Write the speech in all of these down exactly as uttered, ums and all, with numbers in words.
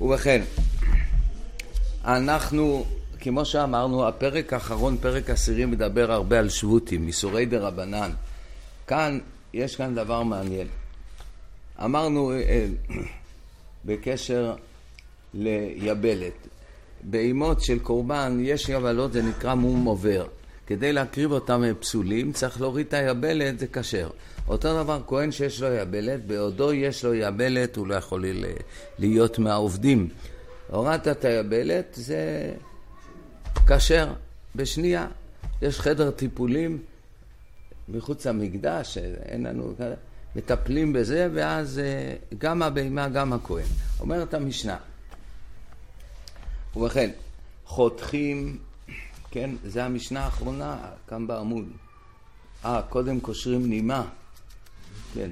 ובכן, אנחנו, כמו שאמרנו, הפרק האחרון, פרק עשירי, מדבר הרבה על שבותים, איסורי דרבנן. כאן, יש כאן דבר מעניין. אמרנו אה, בקשר ליבלת. באימות של קורבן יש יבלות, זה נקרא מום עובר. כדי להקריב אותם פסולים, צריך להוריד את היבלת, זה כשר. אותו דבר, כהן שיש לו יבלת, בעודו יש לו יבלת, הוא לא יכול להיות מהעובדים. הורדת את היבלת, זה כשר. בשנייה, יש חדר טיפולים מחוץ למקדש, אין לנו כזה. מטפלים בזה, ואז גם הבהמה, גם הכהן. אומרת המשנה. ובכן, חותכים, כן, זה המשנה האחרונה, כאן בעמוד. אה, קודם קושרים נימה. כן.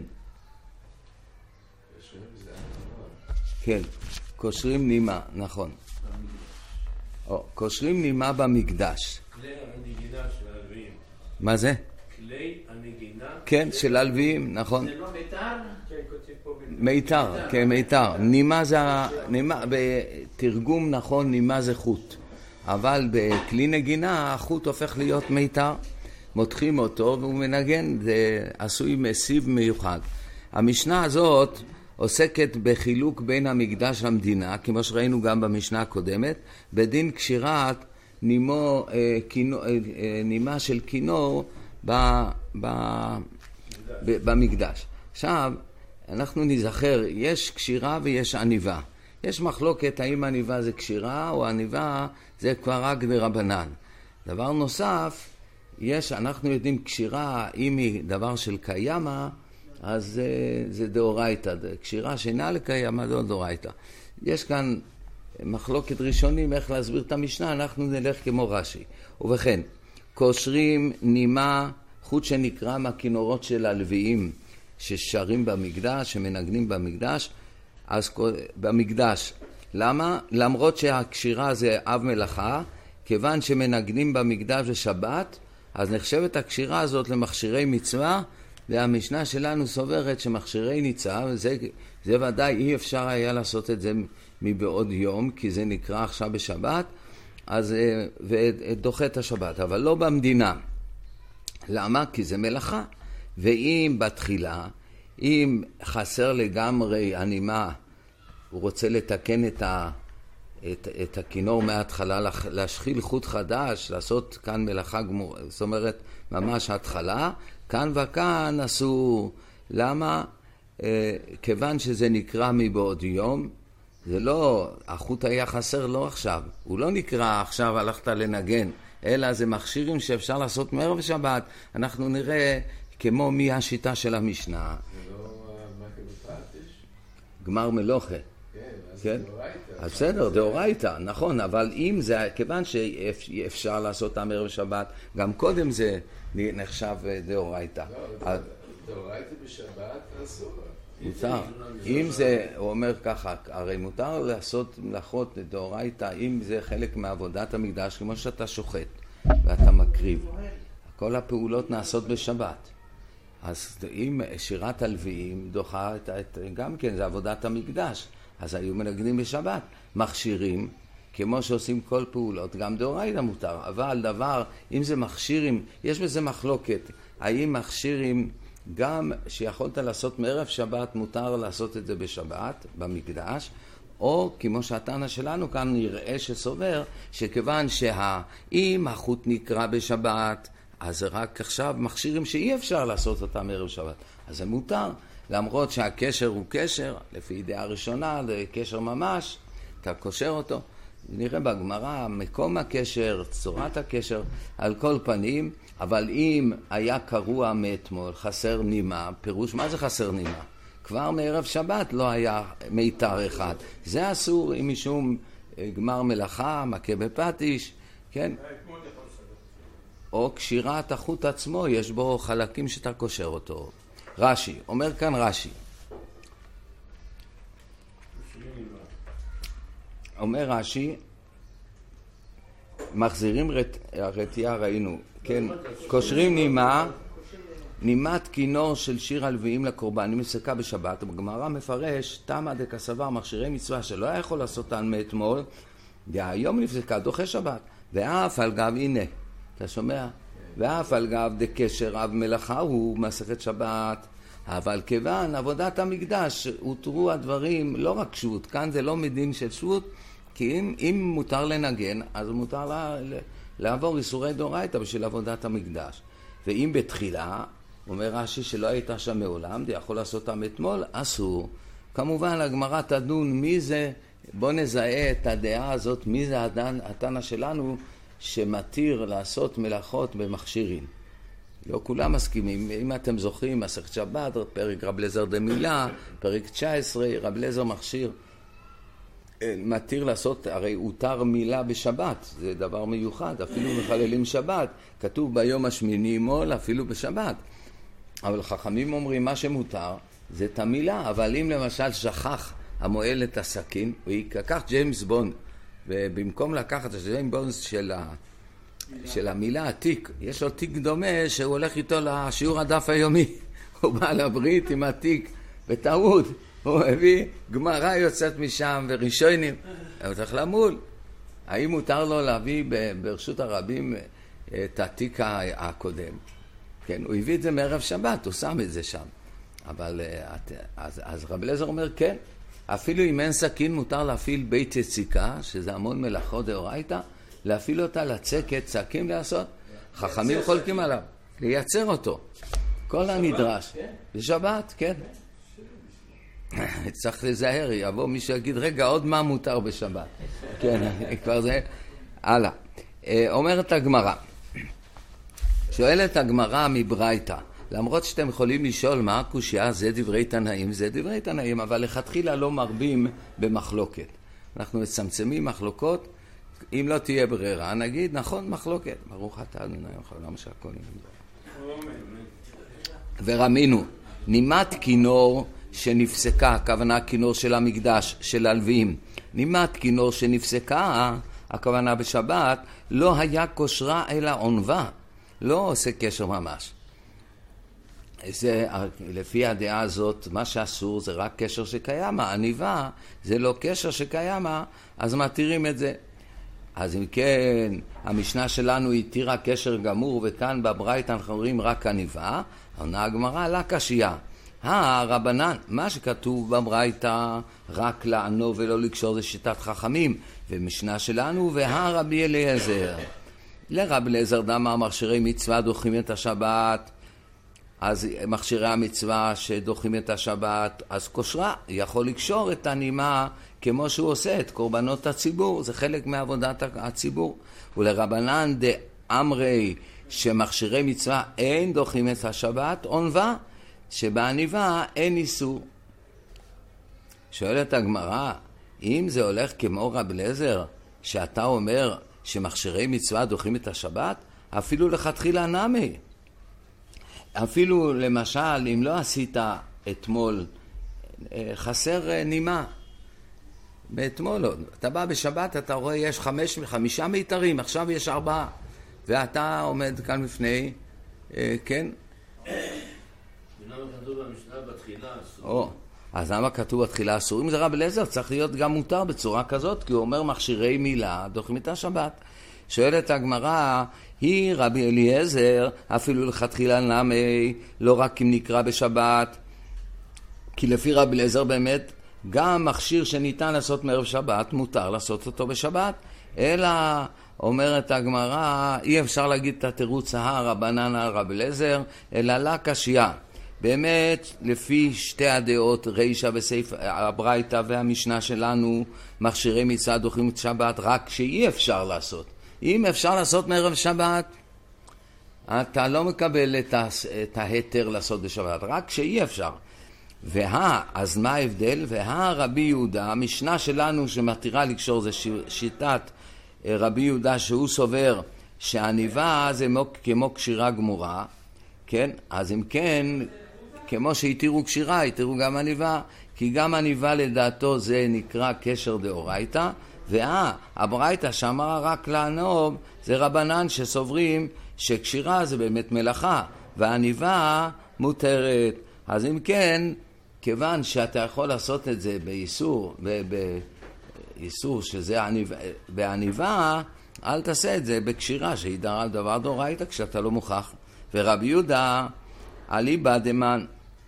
כן, קושרים נימה, נכון. או, קושרים נימה במקדש. כלי הנגינה של הלוויים. מה זה? כלי הנגינה. כן, של הלוויים, נכון. זה לא מיתר? מיתר, כן, מיתר. נימה זה, נימה, בתרגום נכון, נימה זה חוט. אבל בכלי נגינה, החוט הופך להיות מיתר. מותחים אותו והוא מנגן, זה עשוי מסיב מיוחד. המשנה הזאת עוסקת בחילוק בין המקדש למדינה, כמו שראינו גם במשנה הקודמת, בדין קשירת נימו, אה, כינור, אה, נימה של כינור ב, ב, ב, במקדש. עכשיו, אנחנו נזכר, יש קשירה ויש עניבה. יש מחלוקת האם עניבה זה קשירה או עניבה זה כבר רק דרבנן. דבר נוסף, יש, אנחנו יודעים קשירה, אם היא דבר של קיימה, אז זה, זה דאורייתא. קשירה שאינה לקיימה זה דאורייתא. יש כאן מחלוקת ראשונים איך להסביר את המשנה, אנחנו נלך כמו רש"י. ובכן, קושרים נימה, חוט שנקרא מהכינורות של הלוויים ששרים במקדש, שמנגנים במקדש, אז במקדש. למה? למרות שהקשירה זה אב מלאכה, כיוון שמנגנים במקדש בשבת, אז נחשבת הקשירה הזאת למכשירי מצווה, והמשנה שלנו סוברת שמכשירי ניצב, זה, זה ודאי אי אפשר היה לעשות את זה מבעוד יום, כי זה נקרא עכשיו בשבת, אז ודוחה את השבת, אבל לא במדינה. למה? כי זה מלאכה. ואם בתחילה, אם חסר לגמרי הנימה, הוא רוצה לתקן את ה... את, את הכינור מההתחלה, להשחיל חוט חדש, לעשות כאן מלאכה גמור, זאת אומרת, ממש התחלה, כאן וכאן עשו, למה? אה, כיוון שזה נקרא מבעוד יום, זה לא, החוט היה חסר לא עכשיו, הוא לא נקרא עכשיו הלכת לנגן, אלא זה מכשירים שאפשר לעשות מערב שבת, אנחנו נראה כמו מי השיטה של המשנה. זה לא מקדופתש? גמר מלוכה. כן? אז בסדר, דאורייתא, נכון, אבל אם זה, כיוון שאפשר לעשות אותם ערב שבת, גם קודם זה נחשב דאורייתא. לא, דאורייתא בשבת אסור. מותר. אם זה, הוא אומר ככה, הרי מותר לעשות מלאכות דאורייתא, אם זה חלק מעבודת המקדש, כמו שאתה שוחט ואתה מקריב. כל הפעולות נעשות בשבת. אז אם שירת הלוויים דוחה, גם כן, זה עבודת המקדש. אז היו מנגנים בשבת, מכשירים, כמו שעושים כל פעולות, גם דאורייתא מותר, אבל דבר, אם זה מכשירים, יש בזה מחלוקת, האם מכשירים גם שיכולת לעשות מערב שבת, מותר לעשות את זה בשבת, במקדש, או כמו שהטענה שלנו כאן נראה שסובר, שכיוון שאם החוט נקרא בשבת, אז זה רק עכשיו מכשירים שאי אפשר לעשות אותם מערב שבת, אז זה מותר. למרות שהקשר הוא קשר, לפי דעה ראשונה, זה קשר ממש, אתה קושר אותו. נראה בגמרא, מקום הקשר, צורת הקשר, על כל פנים, אבל אם היה קרוע מאתמול, חסר נימה, פירוש מה זה חסר נימה? כבר מערב שבת לא היה מיתר אחד. זה אסור אם משום גמר מלאכה, מכה בפטיש, כן? או קשירת החוט עצמו, יש בו חלקים שאתה קושר אותו. רש"י, אומר כאן רש"י. אומר רש"י, מחזירים רט, הרתיעה ראינו, כן, קושרים נימה, נימת כינור של שיר הלוויים לקורבן, היא נפסקה בשבת, בגמרא מפרש, תמא דקסבר מכשירי מצווה שלא היה יכול לעשותן מאתמול, והיום נפסקה דוחה שבת, ואף על גב, הנה, אתה שומע? ואף על גב דקשר אב מלאכה הוא מסכת שבת, אבל כיוון עבודת המקדש הותרו הדברים, לא רק שבות, כאן זה לא מדין של שבות, כי אם, אם מותר לנגן, אז מותר לה, לעבור איסורי דאורייתא בשביל עבודת המקדש. ואם בתחילה, אומר רש"י שלא הייתה שם מעולם, זה יכול לעשות אותם אתמול, אסור. כמובן הגמרא תדון מי זה, בוא נזהה את הדעה הזאת, מי זה התנא שלנו שמתיר לעשות מלאכות במכשירים. לא כולם מסכימים. אם אתם זוכרים, מסכת שבת, פרק רב אליעזר דמילה, פרק תשע עשרה, רב אליעזר מכשיר, מתיר לעשות, הרי הותר מילה בשבת, זה דבר מיוחד, אפילו מחללים שבת, כתוב ביום השמיני מול, אפילו בשבת. אבל חכמים אומרים, מה שמותר זה את המילה, אבל אם למשל שכח המועל את הסכין, הוא יקח ג'יימס בונד, ובמקום לקחת את ג'יימס בונד של ה... של המילה התיק, יש לו תיק דומה שהוא הולך איתו לשיעור הדף היומי. הוא בא לברית עם התיק בטעות, הוא הביא גמרא יוצאת משם וראשונים, הוא צריך למול. האם מותר לו להביא ברשות הרבים את התיק הקודם? כן, הוא הביא את זה מערב שבת, הוא שם את זה שם. אבל אז, אז רב אליעזר אומר כן, אפילו אם אין סכין מותר להפעיל בית יציקה, שזה המון מלאכות דאורייתא, להפעיל אותה לצקת, צקים לעשות, חכמים חולקים עליו, לייצר אותו. כל הנדרש. בשבת, כן. צריך לזהר, יבוא מי שיגיד, רגע, עוד מה מותר בשבת. כן, כבר זה. הלאה. אומרת הגמרא, שואלת הגמרא מברייתא, למרות שאתם יכולים לשאול מה הקושיה, זה דברי תנאים, זה דברי תנאים, אבל לכתחילה לא מרבים במחלוקת. אנחנו מצמצמים מחלוקות, אם לא תהיה ברירה, נגיד, נכון, מחלוקת. ברוך אתה אדוני למה שהכל נמצא. ורמינו, נימת כינור שנפסקה, הכוונה כינור של המקדש, של הלוויים. נימת כינור שנפסקה, הכוונה בשבת, לא היה כושרה אלא עונבה. לא עושה קשר ממש. זה, לפי הדעה הזאת, מה שאסור זה רק קשר שקיים. העניבה זה לא קשר שקיים, אז מתירים את זה. אז אם כן, המשנה שלנו התירה קשר גמור, וכאן בברייתא אנחנו רואים רק עניבה, עונה הגמרא לה קשיא. הרבנן, מה שכתוב בברייתא רק לענו ולא לקשור זה שיטת חכמים, ומשנה שלנו והרבי אליעזר. לרב אליעזר דאמר מכשירי מצווה דוחים את השבת, אז מכשירי המצווה שדוחים את השבת, אז כושרה יכול לקשור את הנימה כמו שהוא עושה את קורבנות הציבור, זה חלק מעבודת הציבור. ולרבנן דאמרי שמכשירי מצווה אין דוחים את השבת, עונבה, שבעניבה אין איסור. שואלת הגמרא, אם זה הולך כמו רב אליעזר, שאתה אומר שמכשירי מצווה דוחים את השבת, אפילו לכתחילה נמי. אפילו למשל, אם לא עשית אתמול, חסר נימה. באתמול עוד. אתה בא בשבת, אתה רואה יש חמש, חמישה מיתרים, עכשיו יש ארבעה. ואתה עומד כאן לפני, אה, כן? למה כתוב במשנה בתחילה אסור? או, אז למה כתוב בתחילה אסור? אם זה רב אליעזר, צריך להיות גם מותר בצורה כזאת, כי הוא אומר מכשירי מילה, דוחים את השבת. שואלת הגמרא, היא רבי אליעזר, אפילו לכתחילה נמי, לא רק אם נקרא בשבת, כי לפי רבי אליעזר באמת, גם מכשיר שניתן לעשות מערב שבת, מותר לעשות אותו בשבת, אלא אומרת הגמרא, אי אפשר להגיד את התירוץ הרבנן על רבי אליעזר, אלא לה קשיא. באמת, לפי שתי הדעות, רישא בסעיף הברייתא והמשנה שלנו, מכשירי מצווה דוחים את שבת, רק שאי אפשר לעשות. אם אפשר לעשות מערב שבת, אתה לא מקבל את, ה- את ההיתר לעשות בשבת, רק שאי אפשר. וה, אז מה ההבדל? וה רבי יהודה, המשנה שלנו שמתירה לקשור זה שיטת רבי יהודה שהוא סובר שהעניבה זה כמו קשירה גמורה, כן? אז אם כן, כמו שהתירו קשירה, התירו גם עניבה, כי גם עניבה לדעתו זה נקרא קשר דאורייתא, וה, הברייתא שאמרה רק לענוב, זה רבנן שסוברים שקשירה זה באמת מלאכה, והעניבה מותרת. אז אם כן, כיוון שאתה יכול לעשות את זה באיסור, באיסור שזה עניבה, בעניבה, אל תעשה את זה בקשירה שהידר על דבר דאורייתא כשאתה לא מוכח. ורבי יהודה אליבא דמן,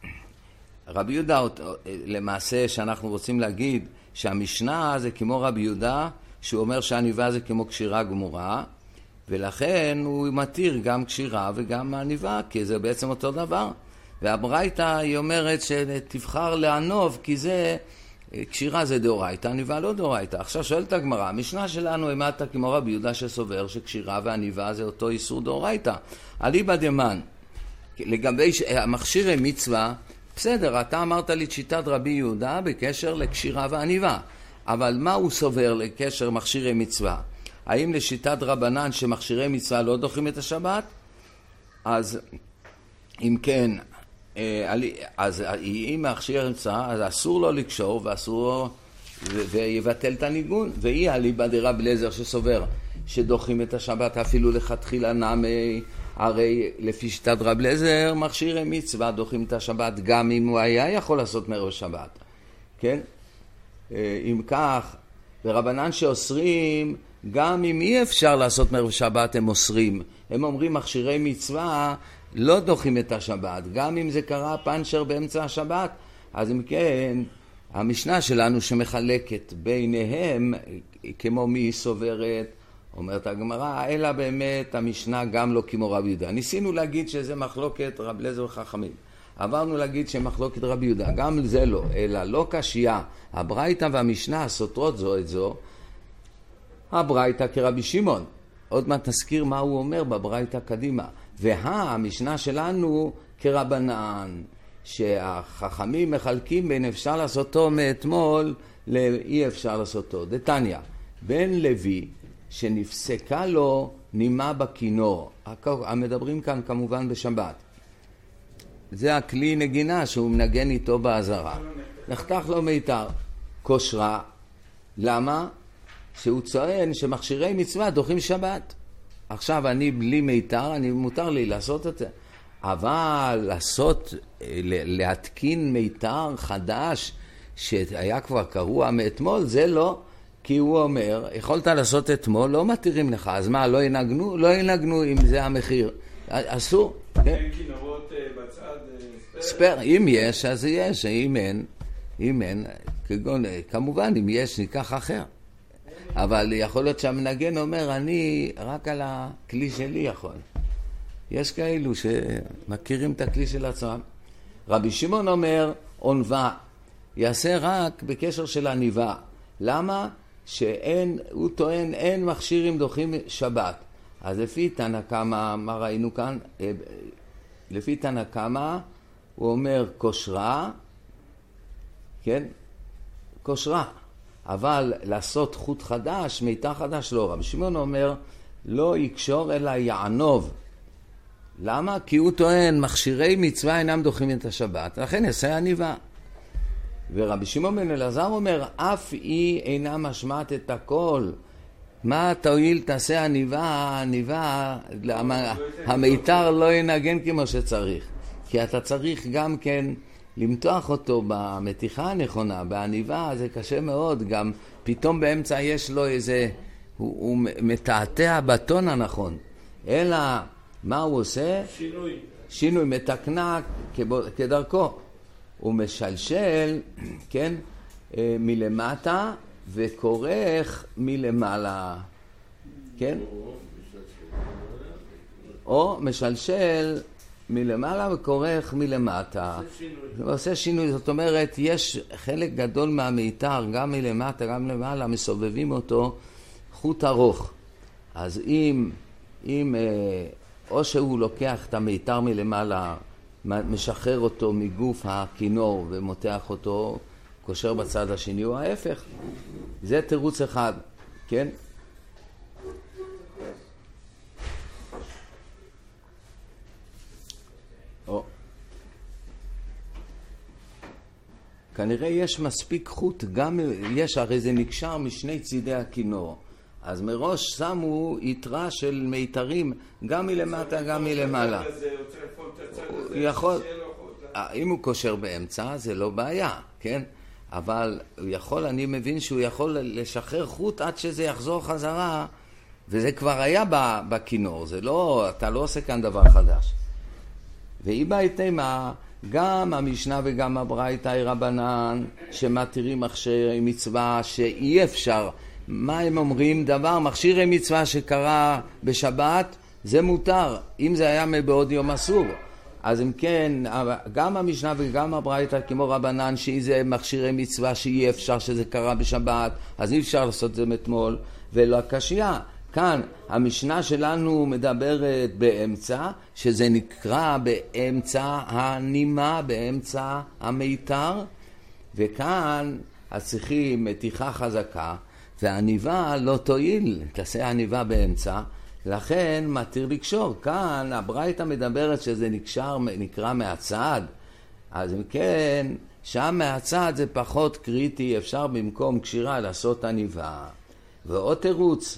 רבי יהודה למעשה שאנחנו רוצים להגיד שהמשנה זה כמו רבי יהודה, שהוא אומר שהעניבה זה כמו קשירה גמורה, ולכן הוא מתיר גם קשירה וגם עניבה, כי זה בעצם אותו דבר. והברייתא היא אומרת שתבחר לענוב, כי זה קשירה זה דאורייתא, עניבה לא דאורייתא. עכשיו שואלת הגמרא, המשנה שלנו העמדת כמו רבי יהודה שסובר שקשירה ועניבה זה אותו איסור דאורייתא. אליבא דמן, לגבי המכשירי מצווה, בסדר, אתה אמרת לי שיטת רבי יהודה בקשר לקשירה ועניבה, אבל מה הוא סובר לקשר מכשירי מצווה? האם לשיטת רבנן שמכשירי מצווה לא דוחים את השבת? אז אם כן, אז אם מכשיר מצווה, אז אסור לו לקשור ואסור לו ויבטל את הניגון. והיא אליבא דרבי אליעזר שסובר שדוחים את השבת אפילו לכתחילה נמי, הרי לפי שיטת רבי אליעזר מכשירי מצווה דוחים את השבת גם אם הוא היה יכול לעשות מערב שבת, כן? אם כך, ורבנן שאוסרים גם אם אי אפשר לעשות מערב שבת הם אוסרים. הם אומרים מכשירי מצווה לא דוחים את השבת גם אם זה קרה פנצ'ר באמצע השבת. אז אם כן, המשנה שלנו שמחלקת ביניהם כמו מי סוברת, אומרת הגמרא, אלא באמת המשנה גם לא כמו רבי יהודה. ניסינו להגיד שזה מחלוקת רבי אליעזר וחכמים, עברנו להגיד שמחלוקת רבי יהודה, גם זה לא, אלא לא קשיה. הברייתא והמשנה סותרות זו את זו. הברייתא כרבי שמעון, עוד מעט תזכיר מה הוא אומר בברייתא קדימה, והמשנה שלנו כרבנן, שהחכמים מחלקים בין אפשר לעשותו מאתמול לאי אפשר לעשותו. דתניא, בן לוי שנפסקה לו נימה בכינור, המדברים כאן כמובן בשבת, זה הכלי נגינה שהוא מנגן איתו בעזרה, נחתך לו מיתר, כושרה. למה? שהוא צוען שמכשירי מצווה דוחים שבת. עכשיו אני בלי מיתר, אני מותר לי לעשות את זה, אבל לעשות, להתקין מיתר חדש שהיה כבר קרוע מאתמול, זה לא. כי הוא אומר, יכולת לעשות אתמול, לא מתירים לך, אז מה, לא ינגנו? לא ינגנו אם זה המחיר. אסור. אין כינורות בצד ספר? ספר, אם יש, אז יש, אם אין, אם אין, כגון, כמובן, אם יש, ניקח אחר. אבל יכול להיות שהמנגן אומר, אני רק על הכלי שלי יכול. יש כאלו שמכירים את הכלי של עצמם. רבי שמעון אומר, עונבה, יעשה רק בקשר של עניבה. למה? שאין, הוא טוען, אין מכשירים דוחים שבת. אז לפי תנא קמא, מה ראינו כאן? לפי תנא קמא, הוא אומר כושרה, כן? כושרה. אבל לעשות חוט חדש, מיתר חדש לא. רבי שמעון אומר, לא יקשור אלא יענוב. למה? כי הוא טוען, מכשירי מצווה אינם דוחים את השבת, לכן יעשה עניבה. ורבי שמעון בן אלעזר אומר, אף היא אינה משמעת את הכל. מה תועיל תעשה עניבה, העניבה, המיתר לא ינגן כמו שצריך. כי אתה צריך גם כן למתוח אותו במתיחה הנכונה, בעניבה זה קשה מאוד, גם פתאום באמצע יש לו איזה, הוא, הוא מתעתע בטון הנכון. אלא מה הוא עושה? שינוי. שינוי, מתקנה כדרכו. הוא משלשל, כן, מלמטה וכורך מלמעלה, כן? או משלשל מלמעלה וכורך מלמטה. עושה שינוי, זאת אומרת, יש חלק גדול מהמיתר, גם מלמטה, גם למעלה, מסובבים אותו חוט ארוך. אז אם, אם או שהוא לוקח את המיתר מלמעלה, משחרר אותו מגוף הכינור ומותח אותו, קושר בצד השני, או ההפך. זה תירוץ אחד, כן? או. כנראה יש מספיק חוט, גם יש, הרי זה נקשר משני צידי הכינור. אז מראש שמו יתרה של מיתרים, גם מלמטה, גם מלמעלה. זה יוצא לפולטה הצד הזה, יכול, שיהיה לו חוט. אם הוא קושר באמצע זה לא בעיה, כן? אבל הוא יכול, אני מבין שהוא יכול לשחרר חוט עד שזה יחזור חזרה, וזה כבר היה בכינור, זה לא, אתה לא עושה כאן דבר חדש. והיא בהתאמה, גם המשנה וגם הברייתא היא רבנן, שמתירים מכשירי מצווה שאי אפשר. מה הם אומרים? דבר, מכשירי מצווה שקרה בשבת, זה מותר. אם זה היה מבעוד יום אסור. אז אם כן, גם המשנה וגם הברייתא כמו רבנן, שזה מכשירי מצווה שאי אפשר שזה קרה בשבת, אז אי אפשר לעשות את זה מאתמול, ולא הקשיא. כאן המשנה שלנו מדברת באמצע, שזה נקרא באמצע הנימה, באמצע המיתר, וכאן צריכים מתיחה חזקה, והניבה לא תועיל, תעשה הניבה באמצע, לכן מתיר לקשור. כאן הברייתא מדברת שזה נקשר, נקרא מהצד, אז אם כן, שם מהצד זה פחות קריטי, אפשר במקום קשירה לעשות הניבה. ועוד תירוץ,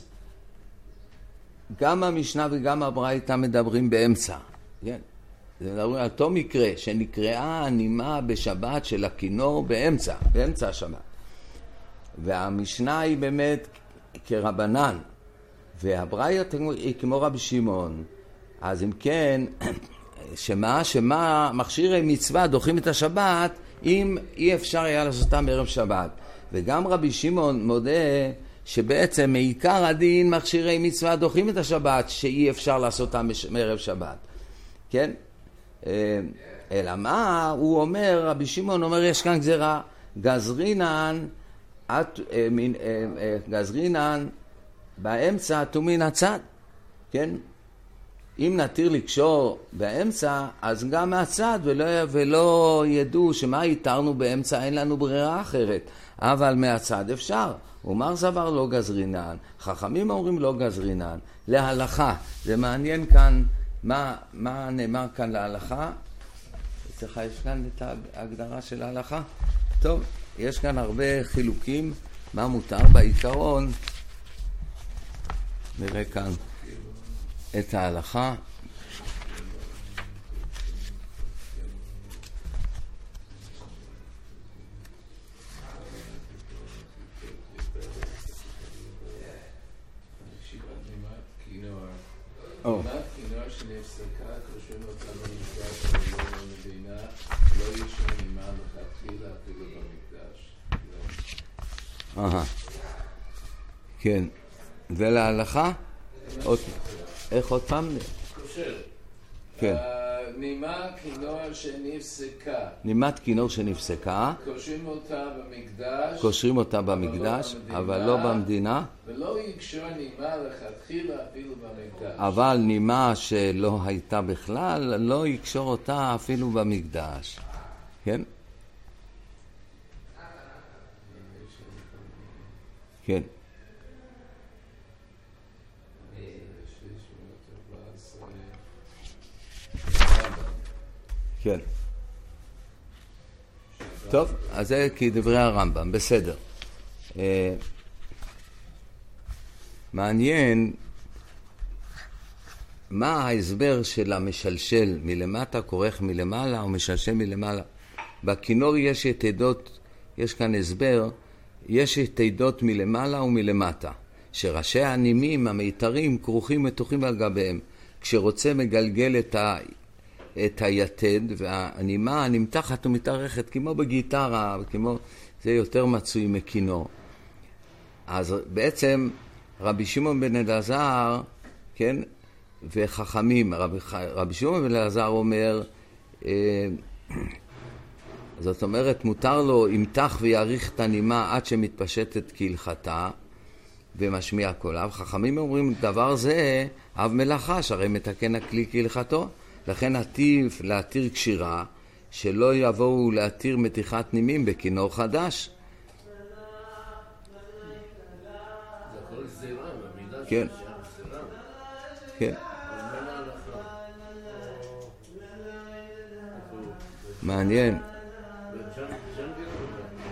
גם המשנה וגם הברייתא מדברים באמצע. כן? זה מדברים על אותו מקרה שנקראה הנימה בשבת של הכינור באמצע, באמצע השבת. והמשנה היא באמת כרבנן, והברייתא היא כמו רבי שמעון. אז אם כן, שמה, שמה מכשירי מצווה דוחים את השבת, אם אי אפשר היה לעשותם בערב שבת. וגם רבי שמעון מודה שבעצם מעיקר הדין מכשירי מצווה דוחים את השבת, שאי אפשר לעשותם בערב שבת. כן? אלא מה? הוא אומר, רבי שמעון אומר, יש כאן גזירה, גזרינן, את, מין, גזרינן, באמצע תומין הצד. כן? אם נתיר לקשור באמצע, אז גם מהצד, ולא, ולא ידעו שמה יתרנו באמצע, אין לנו ברירה אחרת. אבל מהצד אפשר. אומר סבר לא גזרינן, חכמים אומרים לא גזרינן, להלכה. זה מעניין כאן, מה, מה נאמר כאן להלכה? אצלך יש כאן את ההגדרה של ההלכה? טוב, יש כאן הרבה חילוקים, מה מותר בעיקרון. נראה כאן את ההלכה. כינור שנפסקה, קושרים אותה במקדש במדינה, לא ישון נימה לכתחילה אפילו במקדש. אהה. כן. ולהלכה? איך עוד פעם? קושר. כן. נימה כינור שנפסקה. נימת כינור שנפסקה. קושרים אותה במקדש. קושרים אותה במקדש, אבל לא במדינה. ולא יקשור נימה לכתחילה אפילו במקדש. אבל נימה שלא הייתה בכלל, לא יקשור אותה אפילו במקדש. כן? כן. כן. טוב, אז זה כדברי הרמב"ם, בסדר. אה, מעניין מה ההסבר של המשלשל מלמטה, כורך מלמעלה או משלשל מלמעלה. בכינור יש את עדות, יש כאן הסבר, יש את עדות מלמעלה ומלמטה, שראשי הנימים, המיתרים, כרוכים מתוחים על גביהם. כשרוצה מגלגל את ה... את היתד, והנימה נמתחת ומתארכת, כמו בגיטרה, כמו, זה יותר מצוי מכינור. אז בעצם רבי שמעון בן אלעזר, כן, וחכמים, רבי, רבי שמעון בן אלעזר אומר, אה, זאת אומרת, מותר לו ימתח ויאריך את הנימה עד שמתפשטת כהלכתה, ומשמיע קולה. חכמים אומרים, דבר זה, אב מלאכה, שהרי מתקן הכלי כהלכתו. לכן עטיף להתיר קשירה, שלא יבואו להתיר מתיחת נימים בכינור חדש. זה הכל זירה, במידה כן. של זירה. כן. מעניין.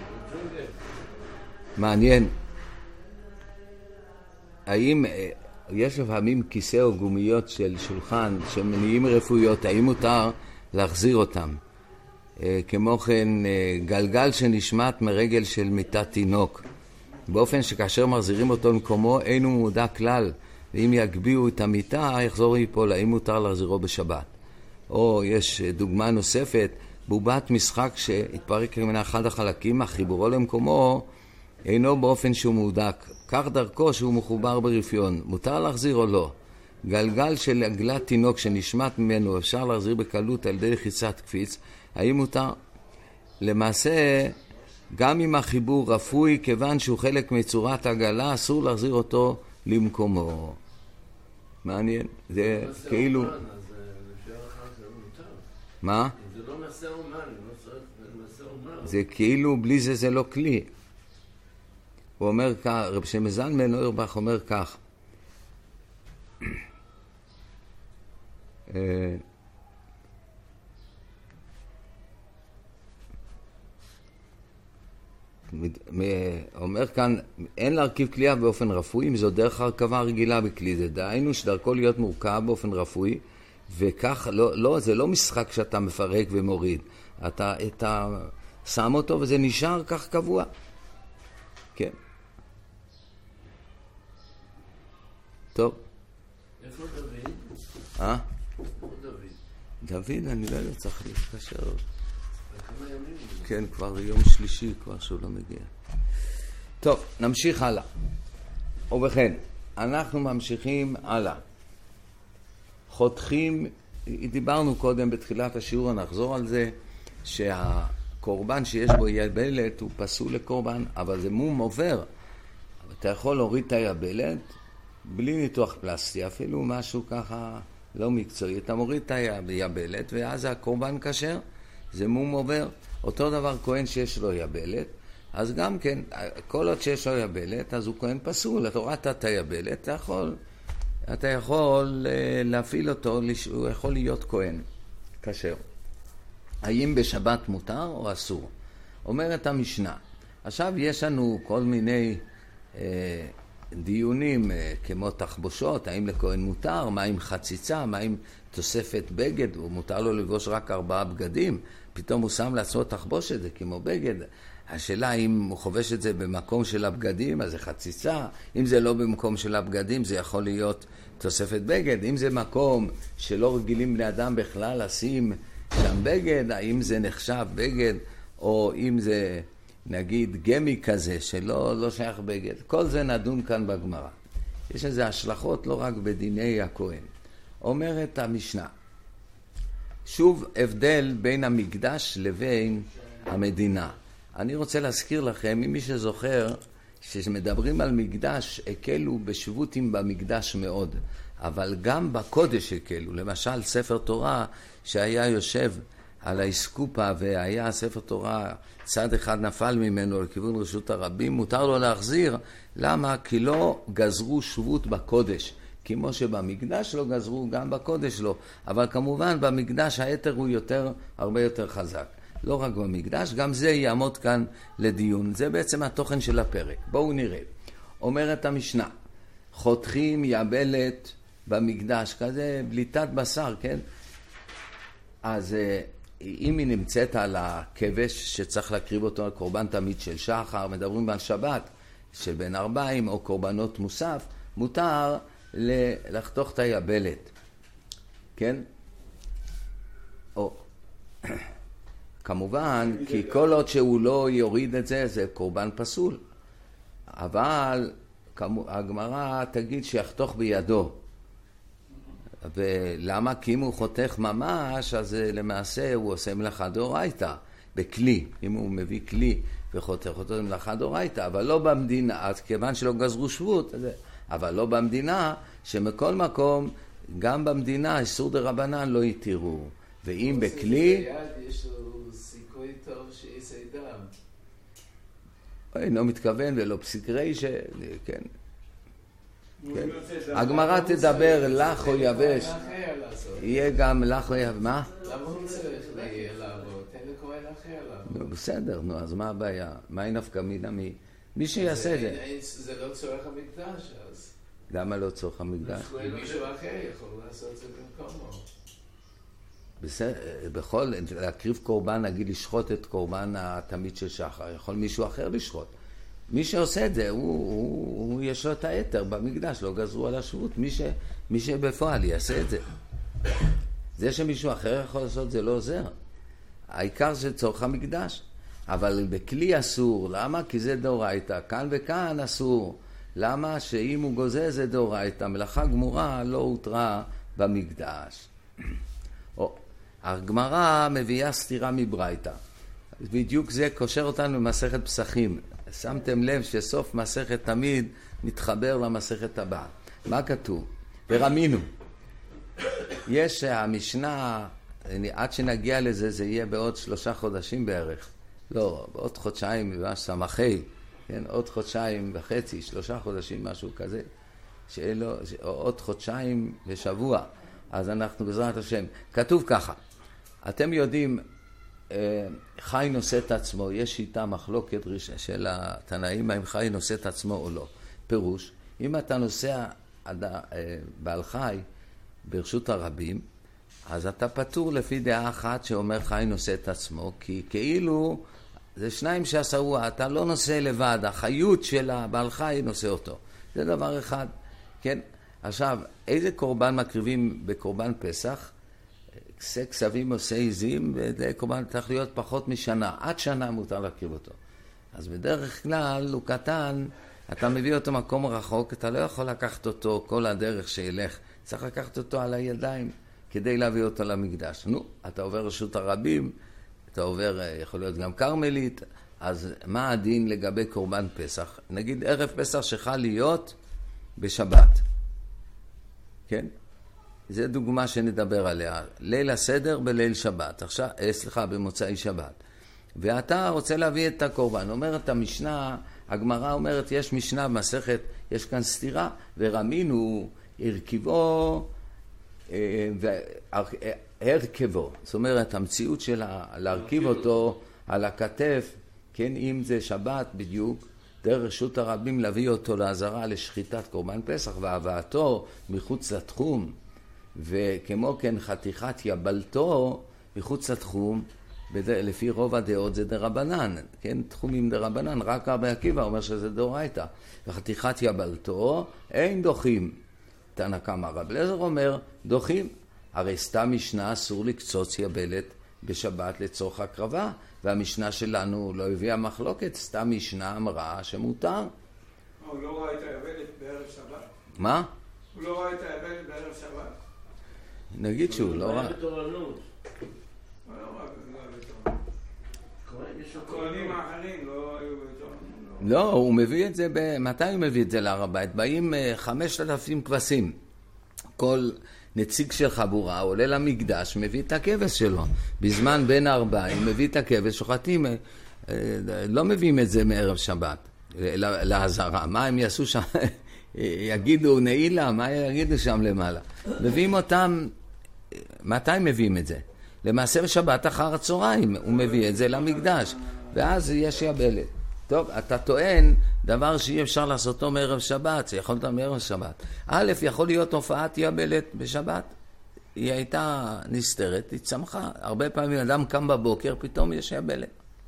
מעניין. האם יש לפעמים כיסא או גומיות של שולחן שמניעים רפואיות, האם מותר להחזיר אותם? כמו כן, גלגל שנשמט מרגל של מיטת תינוק, באופן שכאשר מחזירים אותו למקומו אין הוא מודע כלל, ואם יגביאו את המיטה יחזור ליפול, האם מותר להחזירו בשבת? או יש דוגמה נוספת, בובת משחק שהתפרק ממנה אחד החלקים, החיבורו למקומו אינו באופן שהוא מודק, כך דרכו שהוא מחובר ברפיון, מותר להחזיר או לא? גלגל של עגלת תינוק שנשמט ממנו אפשר להחזיר בקלות על ידי לחיצת קפיץ, האם מותר? למעשה, גם אם החיבור רפוי, כיוון שהוא חלק מצורת עגלה, אסור להחזיר אותו למקומו. מעניין, זה כאילו... מה? זה לא מעשה אומן, לא מעשה אומן. זה כאילו, בלי זה זה לא כלי. הוא אומר כך, רב שמזן בן אוירבך אומר כך, אומר כאן, אין להרכיב כלייה באופן רפואי, אם זו דרך הרכבה רגילה בכלי, זה דהיינו שדרכו להיות מורכב באופן רפואי, וכך, לא, לא, זה לא משחק שאתה מפרק ומוריד, אתה, אתה שם אותו וזה נשאר כך קבוע. כן. טוב. איפה דוד? אה? איפה דוד? דוד, אני לא יודע, צריך להתקשר. כמה ימים? כן, כבר יום שלישי, כבר שהוא לא מגיע. טוב, נמשיך הלאה. ובכן, אנחנו ממשיכים הלאה. חותכים, דיברנו קודם בתחילת השיעור, נחזור על זה, שהקורבן שיש בו יבלת הוא פסול לקורבן, אבל זה מום עובר. אתה יכול להוריד את היבלת בלי ניתוח פלסטי, אפילו משהו ככה לא מקצועי. אתה מוריד את היבלת ואז הקורבן כשר, זה מום עובר. אותו דבר כהן שיש לו יבלת, אז גם כן, כל עוד שיש לו יבלת, אז הוא כהן פסול. אתה הורדת את היבלת, אתה יכול... אתה יכול להפעיל אותו, הוא יכול להיות כהן, כשר. האם בשבת מותר או אסור? אומרת המשנה. עכשיו יש לנו כל מיני אה, דיונים אה, כמו תחבושות, האם לכהן מותר, מה עם חציצה, מה עם תוספת בגד, הוא מותר לו לבוש רק ארבעה בגדים, פתאום הוא שם לעצמו תחבושת, זה כמו בגד. השאלה אם הוא חובש את זה במקום של הבגדים, אז זה חציצה. אם זה לא במקום של הבגדים, זה יכול להיות תוספת בגד. אם זה מקום שלא רגילים בני אדם בכלל לשים שם בגד, האם זה נחשב בגד, או אם זה נגיד גמי כזה שלא לא שייך בגד. כל זה נדון כאן בגמרא. יש איזה השלכות לא רק בדיני הכהן. אומרת המשנה, שוב הבדל בין המקדש לבין המדינה. אני רוצה להזכיר לכם, אם מי שזוכר, כשמדברים על מקדש, הקלו בשבותים במקדש מאוד, אבל גם בקודש הקלו. למשל, ספר תורה שהיה יושב על האסקופה והיה ספר תורה, צד אחד נפל ממנו לכיוון רשות הרבים, מותר לו להחזיר. למה? כי לא גזרו שבות בקודש. כמו שבמקדש לא גזרו, גם בקודש לא. אבל כמובן במקדש היתר הוא יותר, הרבה יותר חזק. לא רק במקדש, גם זה יעמוד כאן לדיון. זה בעצם התוכן של הפרק. בואו נראה. אומרת המשנה, חותכים יבלת במקדש, כזה בליטת בשר, כן? אז אם היא נמצאת על הכבש שצריך להקריב אותו על קורבן תמיד של שחר, מדברים על שבת של בין ארבעים או קורבנות מוסף, מותר לחתוך את היבלת, כן? או... כמובן, כי כל עוד שהוא לא יוריד את זה, זה קורבן פסול. אבל הגמרא תגיד שיחתוך בידו. ולמה? כי אם הוא חותך ממש, אז למעשה הוא עושה מלאכה דאורייתא, בכלי. אם הוא מביא כלי וחותך אותו למלאכה דאורייתא, אבל לא במדינה, אז כיוון שלא גזרו שבות, אבל לא במדינה, שמכל מקום, גם במדינה, איסור דרבנן לא יתירו. ואם בכלי... יש לו סיכוי טוב שיעשה דם. אינו מתכוון ולא פסיקרי ש... כן. הגמרא תדבר לך או יבש. יהיה גם לך או יבש. מה? למה הוא צריך לעבוד? תן לכהן אחר לעבוד. בסדר, נו, אז מה הבעיה? מה אין נפקא מינה מי? מי שיעשה את זה. זה לא צורך המקדש אז. למה לא צורך המקדש? מישהו אחר יכול לעשות את זה במקומו. בסדר, בכל, להקריב קורבן, נגיד לשחוט את קורבן התמיד של שחר, יכול מישהו אחר לשחוט. מי שעושה את זה, הוא, הוא, הוא יש לו את היתר במקדש, לא גזרו על השבות, מי, ש, מי שבפועל יעשה את זה. זה שמישהו אחר יכול לעשות זה לא עוזר. העיקר זה צורך המקדש. אבל בכלי אסור, למה? כי זה דאורייתא. כאן וכאן אסור. למה? שאם הוא גוזר זה דאורייתא. מלאכה גמורה לא הותרה במקדש. או, הגמרא מביאה סתירה מברייתא. בדיוק זה קושר אותנו למסכת פסחים. שמתם לב שסוף מסכת תמיד מתחבר למסכת הבאה. מה כתוב? ורמינו. יש המשנה, עד שנגיע לזה, זה יהיה בעוד שלושה חודשים בערך. לא, בעוד חודשיים, ממש סמכי, כן? עוד חודשיים וחצי, שלושה חודשים, משהו כזה. שאלו, עוד חודשיים ושבוע. אז אנחנו בעזרת השם. כתוב ככה, אתם יודעים, חי נושא את עצמו, יש שיטה מחלוקת של התנאים, האם חי נושא את עצמו או לא. פירוש, אם אתה נוסע בעל חי ברשות הרבים, אז אתה פטור לפי דעה אחת שאומר חי נושא את עצמו, כי כאילו זה שניים שעשהו, אתה לא נושא לבד, החיות של הבעל חי נושא אותו. זה דבר אחד, כן? עכשיו, איזה קורבן מקריבים בקורבן פסח? עושה כסבים, עושה עזים, וזה קורבן צריך להיות פחות משנה. עד שנה מותר להקריב אותו. אז בדרך כלל הוא קטן, אתה מביא אותו מקום רחוק, אתה לא יכול לקחת אותו כל הדרך שילך. צריך לקחת אותו על הידיים כדי להביא אותו למקדש. נו, אתה עובר רשות הרבים, אתה עובר, יכול להיות גם קרמלית, אז מה הדין לגבי קורבן פסח? נגיד ערב פסח שחל להיות בשבת. כן? זו דוגמה שנדבר עליה. ליל הסדר בליל שבת. עכשיו, סליחה, במוצאי שבת. ואתה רוצה להביא את הקורבן. אומרת המשנה, הגמרא אומרת, יש משנה במסכת, יש כאן סתירה, ורמינו הרכבו והרכבו. זאת אומרת, המציאות של להרכיב אותו על הכתף, כן, אם זה שבת בדיוק, דרך רשות הרבים להביא אותו לעזרה לשחיטת קורבן פסח והבאתו מחוץ לתחום, וכמו כן חתיכת יבלתו מחוץ לתחום, לפי רוב הדעות זה דרבנן, כן, תחומים דרבנן, רק רבי עקיבא אומר שזה דאורייתא, וחתיכת יבלתו אין דוחים. תנא קמא רב אליעזר אומר דוחים, הרי סתם משנה אסור לקצוץ יבלת בשבת לצורך הקרבה, והמשנה שלנו לא הביאה מחלוקת, סתם משנה אמרה שמותר. הוא לא ראה את היבלת בערב שבת? מה? הוא לא ראה את היבלת בערב שבת? נגיד שהוא לא ראה. הוא היה בתורנות. הוא לא ראה בתורנות. הכהנים האחרים לא היו בתורנות. לא, הוא מביא את זה, מתי הוא מביא את זה להר הבית? באים חמשת אלפים כבשים. כל נציג של חבורה עולה למקדש, מביא את הכבש שלו. בזמן בין הארבעים מביא את הכבש, שוחטים, לא מביאים את זה מערב שבת, לעזרה. מה הם יעשו שם? יגידו נעילה, מה יגידו שם למעלה? מביאים אותם, מתי מביאים את זה? למעשה בשבת אחר הצהריים הוא מביא את זה למקדש, ואז יש יבלת. טוב, אתה טוען דבר שאי אפשר לעשותו מערב שבת, זה יכול להיות מערב שבת. א', יכול להיות הופעת יבלת בשבת. היא הייתה נסתרת, היא צמחה. הרבה פעמים אדם קם בבוקר, פתאום יש יבלת.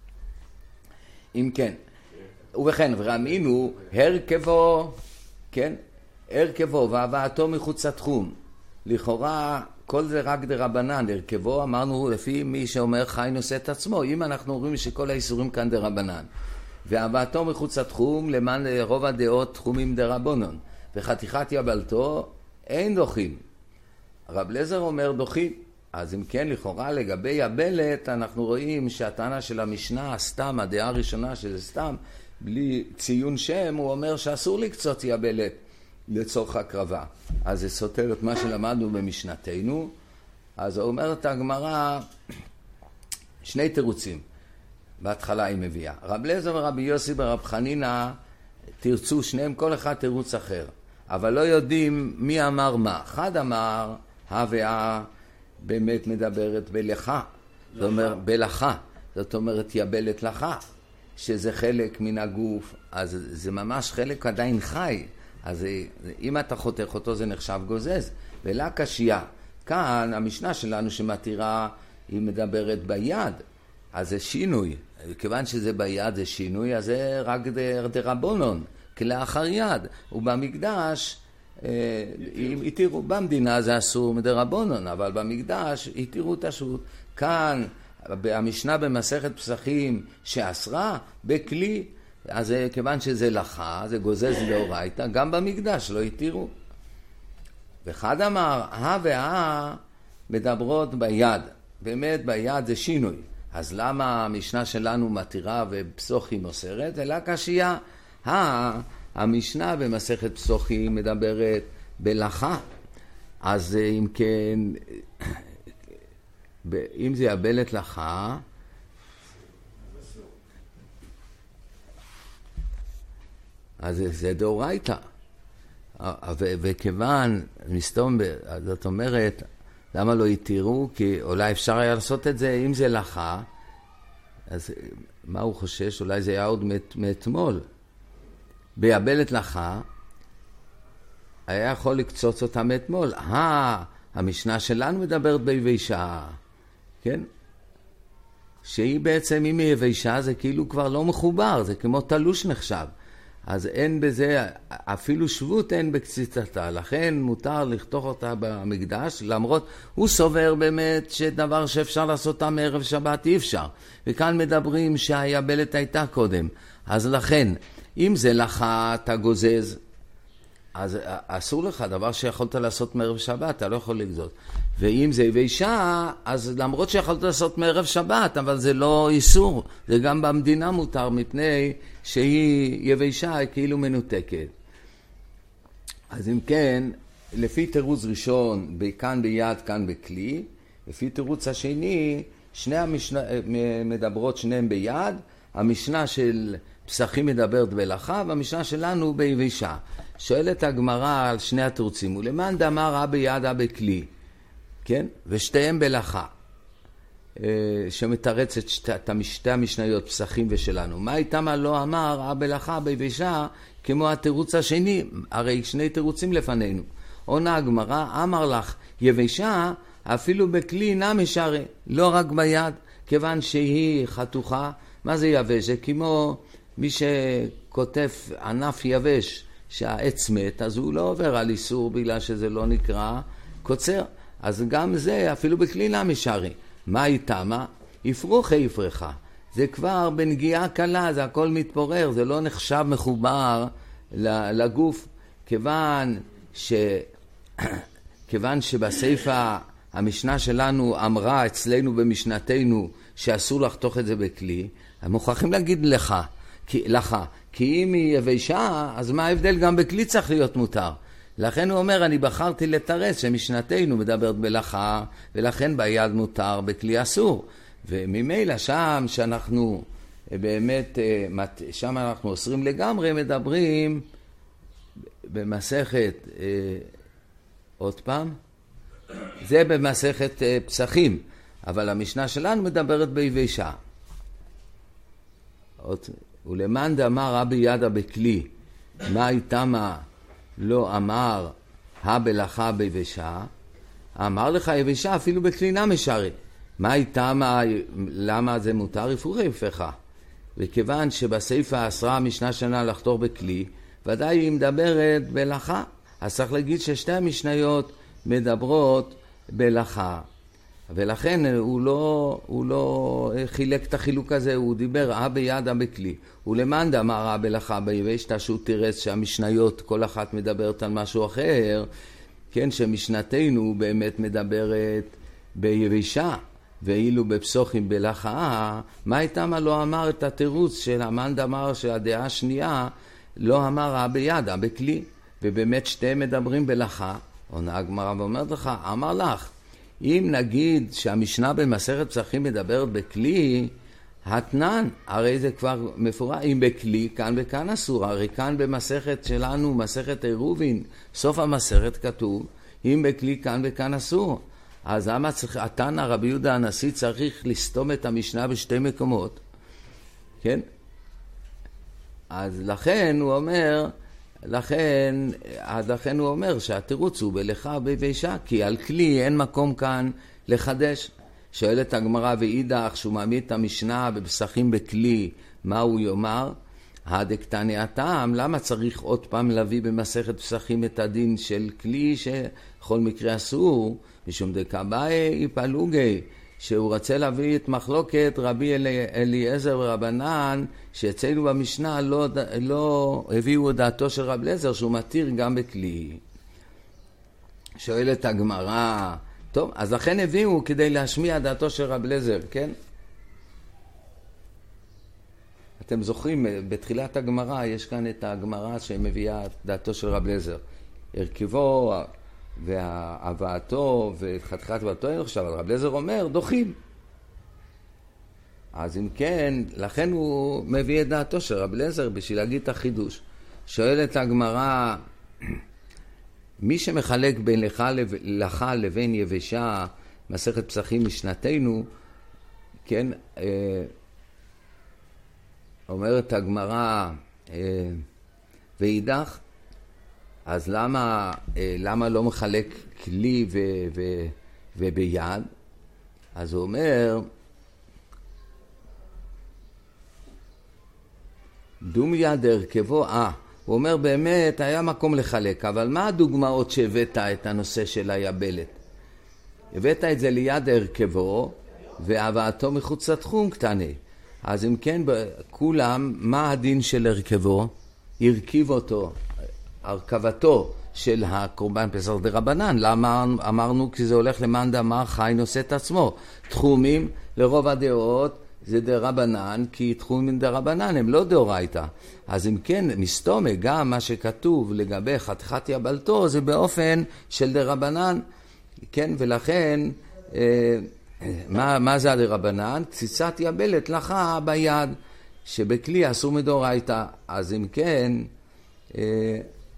אם כן, ובכן, ורמינו הרכבו, כן? הרכבו והבאתו מחוץ לתחום. לכאורה, כל זה רק דרבנן. הרכבו אמרנו לפי מי שאומר חי נושא את עצמו. אם אנחנו אומרים שכל האיסורים כאן דרבנן. והבאתו מחוץ לתחום, למען רוב הדעות תחומים דרבנן. וחתיכת יבלתו אין דוחים. רב אליעזר אומר דוחים. אז אם כן, לכאורה לגבי יבלת, אנחנו רואים שהטענה של המשנה, סתם, הדעה הראשונה שזה סתם, בלי ציון שם, הוא אומר שאסור לקצות יבלת לצורך הקרבה. אז זה סותר את מה שלמדנו במשנתנו. אז הוא אומר את הגמרא, שני תירוצים. בהתחלה היא מביאה. רב אליעזר ורבי יוסי ורב חנינא תרצו שניהם כל אחד תירוץ אחר. אבל לא יודעים מי אמר מה. אחד אמר, הווה באמת מדברת בלכה. זאת אומרת, בלכה. זאת אומרת, יבלת לך. שזה חלק מן הגוף. אז זה ממש חלק עדיין חי. אז אם אתה חותך אותו זה נחשב גוזז. ולה קשייה. כאן המשנה שלנו שמתירה, היא מדברת ביד, אז זה שינוי. כיוון שזה ביד זה שינוי, אז זה רק דרבנן, כלאחר יד. ובמקדש, אם התירו, במדינה זה אסור מדרבנן, אבל במקדש התירו את השו"ת. כאן, המשנה במסכת פסחים שאסרה בכלי, אז כיוון שזה לחה, זה גוזז לאורייתא, גם במקדש לא התירו. ואחד אמר, ה וה מדברות ביד. באמת ביד זה שינוי. אז למה המשנה שלנו מתירה ופסוחים אוסרת? אלא קשייה. ה, המשנה במסכת פסוחים מדברת בלחה. אז אם כן, אם זה יבלת לחה, אז זה דאורייתא. וכיוון, מסתום, זאת אומרת, למה לא התירו? כי אולי אפשר היה לעשות את זה, אם זה לחה, אז מה הוא חושש? אולי זה היה עוד מאתמול. ביבלת לחה, היה יכול לקצוץ אותה מאתמול. אה, המשנה שלנו מדברת ביבשה, כן? שהיא בעצם, אם היא יבשה, זה כאילו כבר לא מחובר, זה כמו תלוש נחשב. אז אין בזה, אפילו שבות אין בקציצתה, לכן מותר לכתוך אותה במקדש, למרות הוא סובר באמת שדבר שאפשר לעשות אותה מערב שבת אי אפשר. וכאן מדברים שהיבלת הייתה קודם. אז לכן, אם זה לחה, אתה גוזז, אז אסור לך, דבר שיכולת לעשות מערב שבת, אתה לא יכול לגזוז. ואם זה יבשה, אז למרות שיכולת לעשות מערב שבת, אבל זה לא איסור. זה גם במדינה מותר, מפני שהיא יבשה, היא כאילו מנותקת. אז אם כן, לפי תירוץ ראשון, כאן ביד, כאן בכלי, לפי תירוץ השני, שני המשנה, מדברות שניהם ביד, המשנה של פסחים מדברת בלחה, והמשנה שלנו ביבשה. שואלת הגמרא על שני התירוצים, ולמאן דאמר הא ביד הא בכלי, כן? ושתיהם בלחה, שמתרצת שתי המשניות פסחים ושלנו. מה איתם לא אמר הא בלחה ביבשה כמו התירוץ השני? הרי שני תירוצים לפנינו. עונה הגמרא, אמר לך יבשה אפילו בכלי נמי הרי, לא רק ביד, כיוון שהיא חתוכה. מה זה יבש? זה כמו מי שכותב ענף יבש שהעץ מת, אז הוא לא עובר על איסור בגלל שזה לא נקרא קוצר. אז גם זה אפילו בכלי נמי הרי. מה איתה? מה? יפרוחה יפרחה. זה כבר בנגיעה קלה, זה הכל מתפורר, זה לא נחשב מחובר לגוף, כיוון ש... כיוון שבספר המשנה שלנו אמרה אצלנו במשנתנו שאסור לחתוך את זה בכלי, הם מוכרחים להגיד לך, כי, לך, כי אם היא יבשה, אז מה ההבדל? גם בכלי צריך להיות מותר. לכן הוא אומר, אני בחרתי לתרץ שמשנתנו מדברת בלחה, ולכן ביד מותר, בכלי אסור. וממילא שם שאנחנו באמת, שם אנחנו אוסרים לגמרי, מדברים במסכת, עוד פעם, זה במסכת פסחים, אבל המשנה שלנו מדברת ביבשה. ולמאן דאמר הא ביד הא בכלי, מה איתמה לא אמר הא בלחה ביבשה, אמר לך יבשה אפילו בכלי נמי הרי. מה איתמה, למה זה מותר? יפרוחה יפרחה. וכיוון שבספר אסרה המשנה שנה לחתוך בכלי, ודאי היא מדברת בלחה. אז צריך להגיד ששתי המשניות מדברות בלחה. ולכן הוא לא, הוא לא חילק את החילוק הזה, הוא דיבר הא ביד הא בכלי. ולמאן דאמר הא בלחה ביבשה, שהוא תירץ שהמשניות כל אחת מדברת על משהו אחר, כן, שמשנתנו באמת מדברת ביבשה, ואילו בפסוחים בלחה, מה איתם לא אמר את התירוץ של המאן דאמר שהדעה השנייה לא אמר הא ביד הא בכלי, ובאמת שתיהם מדברים בלחה. עונה הגמרא ואומרת לך, אמר לך, אם נגיד שהמשנה במסכת פסחים מדברת בכלי, התנן, הרי זה כבר מפורש, אם בכלי, כאן וכאן אסור, הרי כאן במסכת שלנו, מסכת עירובין, סוף המסכת כתוב, אם בכלי כאן וכאן אסור. אז למה צריך, התנא רבי יהודה הנשיא צריך לסתום את המשנה בשתי מקומות, כן? אז לכן הוא אומר, לכן, לכן הוא אומר שהתירוץ הוא בלך ובאישה, כי על כלי אין מקום כאן לחדש. שואלת הגמרא ואידך, שהוא מעמיד את המשנה בפסחים בכלי, מה הוא יאמר? הדקתני הטעם, למה צריך עוד פעם להביא במסכת פסחים את הדין של כלי שבכל מקרה אסור? משום דקבאי פלוגי, שהוא רצה להביא את מחלוקת רבי אלי, אליעזר ורבנן, שאצלנו במשנה לא, לא הביאו דעתו של רב אליעזר, שהוא מתיר גם בכלי. שואלת הגמרא, טוב, אז לכן הביאו כדי להשמיע דעתו של רב אליעזר, כן? אתם זוכרים, בתחילת הגמרא יש כאן את הגמרא שמביאה דעתו של רב אליעזר. הרכבו והבאתו וחתיכת הבאתו אין עכשיו, אבל רב אליעזר אומר, דוחים. אז אם כן, לכן הוא מביא את דעתו של רב אליעזר בשביל להגיד את החידוש. שואלת הגמרא, מי שמחלק בין לך, לך לבין יבשה, מסכת פסחים משנתנו, כן, אומרת הגמרא, ואידך, אז למה, למה לא מחלק כלי ו, ו, וביד? אז הוא אומר, דום יד הרכבו, אה, הוא אומר באמת היה מקום לחלק, אבל מה הדוגמאות שהבאת את הנושא של היבלת? הבאת את זה ליד הרכבו, והבאתו מחוץ לתחום קטנה. אז אם כן, כולם, מה הדין של הרכבו? הרכיב אותו, הרכבתו של הקורבן פסח דרבנן. למה אמרנו? כי זה הולך למאן דאמר חי נושא את עצמו. תחומים לרוב הדעות זה דרבנן, כי תחומים דרבנן הם לא דאורייתא. אז אם כן, מסתומה גם מה שכתוב לגבי חתיכת יבלתו זה באופן של דרבנן. כן, ולכן אה, מה, מה זה הדרבנן? קציצת יבלת לך ביד, שבכלי אסור מדאורייתא. אז אם כן, אה,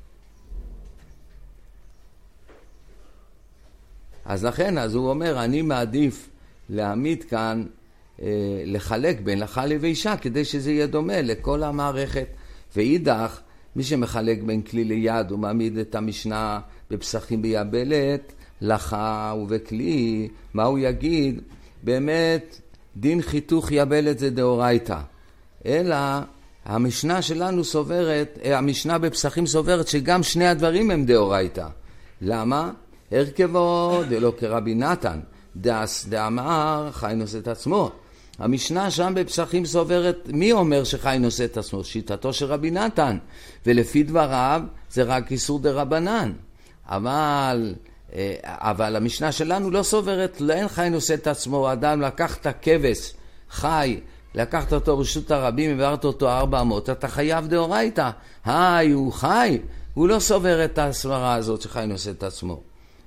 אז לכן, אז הוא אומר, אני מעדיף להעמיד כאן, אה, לחלק בין לך לבישה, כדי שזה יהיה דומה לכל המערכת. ואידך, מי שמחלק בין כלי ליד, הוא מעמיד את המשנה בפסחים ביבלת, לך ובכלי, מה הוא יגיד? באמת, דין חיתוך יבלת זה דאורייתא. אלא, המשנה שלנו סוברת, המשנה בפסחים סוברת שגם שני הדברים הם דאורייתא. למה? הרכבו דלא כרבי נתן, דאס דאמר חי נושא את עצמו. המשנה שם בפסחים סוברת, מי אומר שחי נושא את עצמו? שיטתו של רבי נתן, ולפי דבריו זה רק איסור דרבנן. אבל, אבל המשנה שלנו לא סוברת, לאין חי נושא את עצמו. אדם לקח את הכבש חי, לקחת אותו רשות הרבים, העברת אותו ארבע אמות, אתה חייב דאורייתא. היי, הוא חי, הוא לא סובר את הסברה הזאת שחי נושא את עצמו.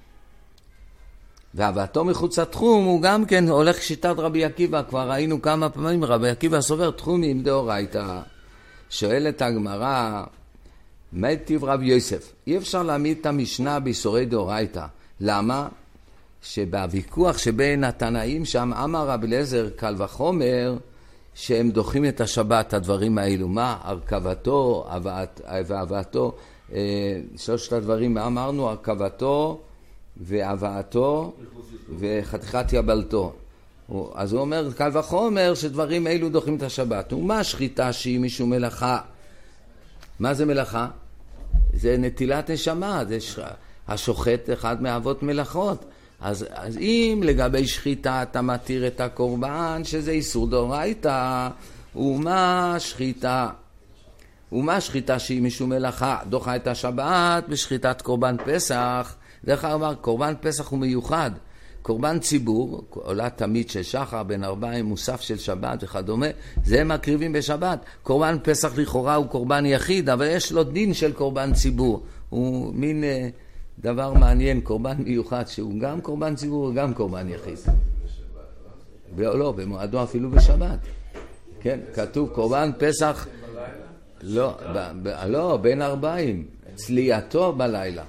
והבאתו מחוץ לתחום הוא גם כן הולך שיטת רבי עקיבא, כבר ראינו כמה פעמים רבי עקיבא סובר תחומים דאורייתא. שואלת הגמרא, מה טיב רבי יוסף? אי אפשר להעמיד את המשנה באיסורי דאורייתא. למה? שבוויכוח שבין התנאים שם אמר רבי אליעזר קל וחומר שהם דוחים את השבת, הדברים האלו. מה? הרכבתו והבאתו, שלושת הדברים, מה אמרנו? הרכבתו והבאתו וחתיכת יבלתו. אז הוא אומר קל וחומר שדברים אלו דוחים את השבת. ומה שחיטה שהיא משום מלאכה? מה זה מלאכה? זה נטילת נשמה, זה השוחט אחד מאבות מלאכות. אז, אז אם לגבי שחיטה אתה מתיר את הקורבן שזה איסור דאורייתא, ומה שחיטה? ומה שחיטה שהיא משום מלאכה? דוחה את השבת בשחיטת קורבן פסח. דרך אגב, קורבן פסח הוא מיוחד. קורבן ציבור, עולה תמיד של שחר, בין ארבעים, מוסף של שבת וכדומה, זה מקריבים בשבת. קורבן פסח לכאורה הוא קורבן יחיד, אבל יש לו דין של קורבן ציבור. הוא מין אה, דבר מעניין, קורבן מיוחד, שהוא גם קורבן ציבור וגם קורבן יחיד. לא, במועדו אפילו בשבת. כן, כתוב קורבן פסח, לא, ב, ב, לא, בין ארבעים, צלייתו בלילה.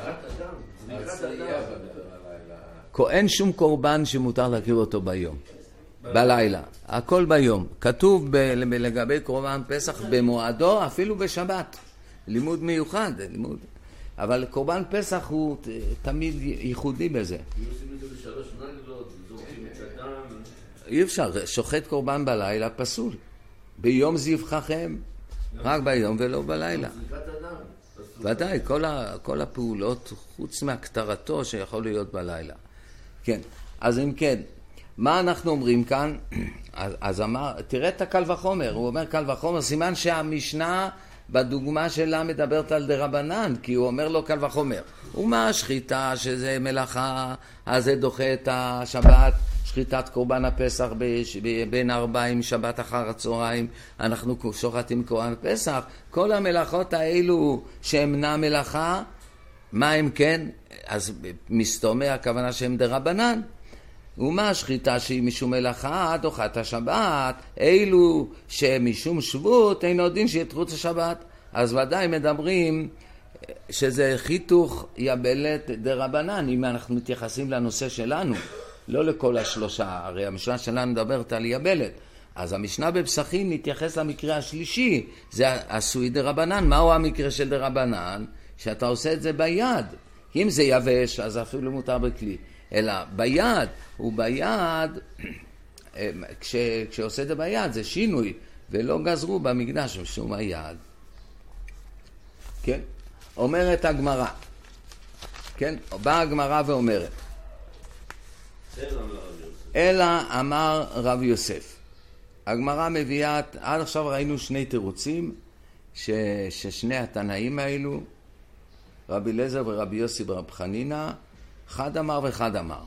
אין שום קורבן שמותר להקריב אותו ביום, בלילה, הכל ביום. כתוב ב- לגבי קורבן פסח במועדו אפילו בשבת. לימוד מיוחד, לימוד. אבל קורבן פסח הוא תמיד ייחודי בזה. אם עושים את זה בשלוש נגלות, זורקים את הדם. אי אפשר, שוחט קורבן בלילה פסול. ביום זבחכם, רק ביום ולא בלילה. זריקת הדם. ודאי, כל, ה, כל הפעולות, חוץ מהקטרתו שיכול להיות בלילה. כן, אז אם כן, מה אנחנו אומרים כאן? אז, אז אמר, תראה את הקל וחומר, הוא אומר קל וחומר, סימן שהמשנה בדוגמה שלה מדברת על דרבנן, כי הוא אומר לו קל וחומר. ומה השחיטה שזה מלאכה, אז זה דוחה את השבת, שחיטת קורבן הפסח בין ארבעים שבת אחר הצהריים, אנחנו שוחטים קורבן פסח, כל המלאכות האלו שהמנה מלאכה, מה הם כן? אז מסתומע הכוונה שהם דרבנן. ומה השחיטה שהיא משום מלאכה, דוחת השבת, אילו שמשום שבות אינו דין שיתרו את השבת. אז ודאי מדברים שזה חיתוך יבלת דרבנן, אם אנחנו מתייחסים לנושא שלנו, לא לכל השלושה, הרי המשנה שלנו מדברת על יבלת. אז המשנה בפסחים מתייחס למקרה השלישי, זה עשוי דרבנן. מהו המקרה של דרבנן? שאתה עושה את זה ביד. אם זה יבש, אז אפילו מותר בכלי. אלא ביד, וביד, כש, כשעושה את זה ביד, זה שינוי, ולא גזרו במקדש משום היד. כן? אומרת הגמרא, כן? באה הגמרא ואומרת, אלא אמר רב יוסף. הגמרא מביאה, עד עכשיו ראינו שני תירוצים, ש, ששני התנאים האלו, רבי אליעזר ורבי יוסי ברב חנינא, אחד אמר ואחד אמר.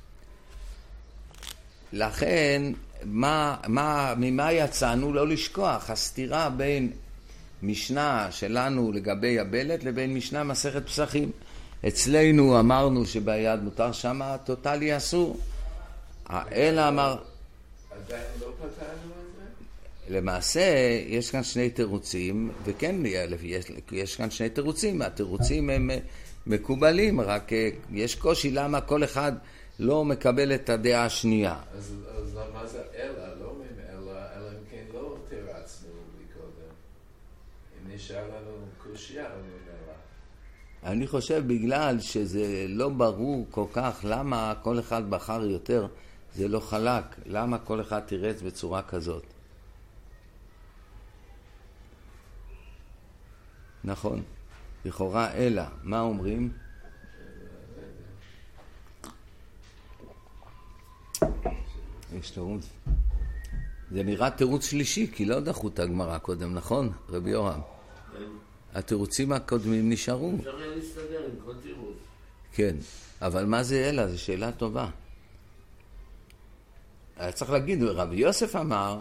לכן, מה, מה, ממה יצאנו? לא לשכוח, הסתירה בין משנה שלנו לגבי יבלת לבין משנה מסכת פסחים. אצלנו אמרנו שביד מותר, שמה טוטלי אסור. אלא אמר... עדיין לא פתרנו את זה? למעשה, יש כאן שני תירוצים, וכן, יש, יש כאן שני תירוצים. התירוצים הם מקובלים, רק יש קושי למה כל אחד לא מקבל את הדעה השנייה. אז, אז מה זה אלא? לא אומרים אלא, אלא אם כן לא תירצנו מקודם. אם נשאר לנו קושיה, אומרים אלא. אני חושב בגלל שזה לא ברור כל כך למה כל אחד בחר יותר, זה לא חלק. למה כל אחד תירץ בצורה כזאת? נכון. לכאורה אלא. מה אומרים? יש תירוץ. זה נראה תירוץ שלישי, כי לא דחו את הגמרא קודם, נכון? רבי יורם. התירוצים הקודמים נשארו. אפשר היה להסתדר עם כל תירוץ. כן, אבל מה זה אלא? זו שאלה טובה. היה צריך להגיד, רבי יוסף אמר,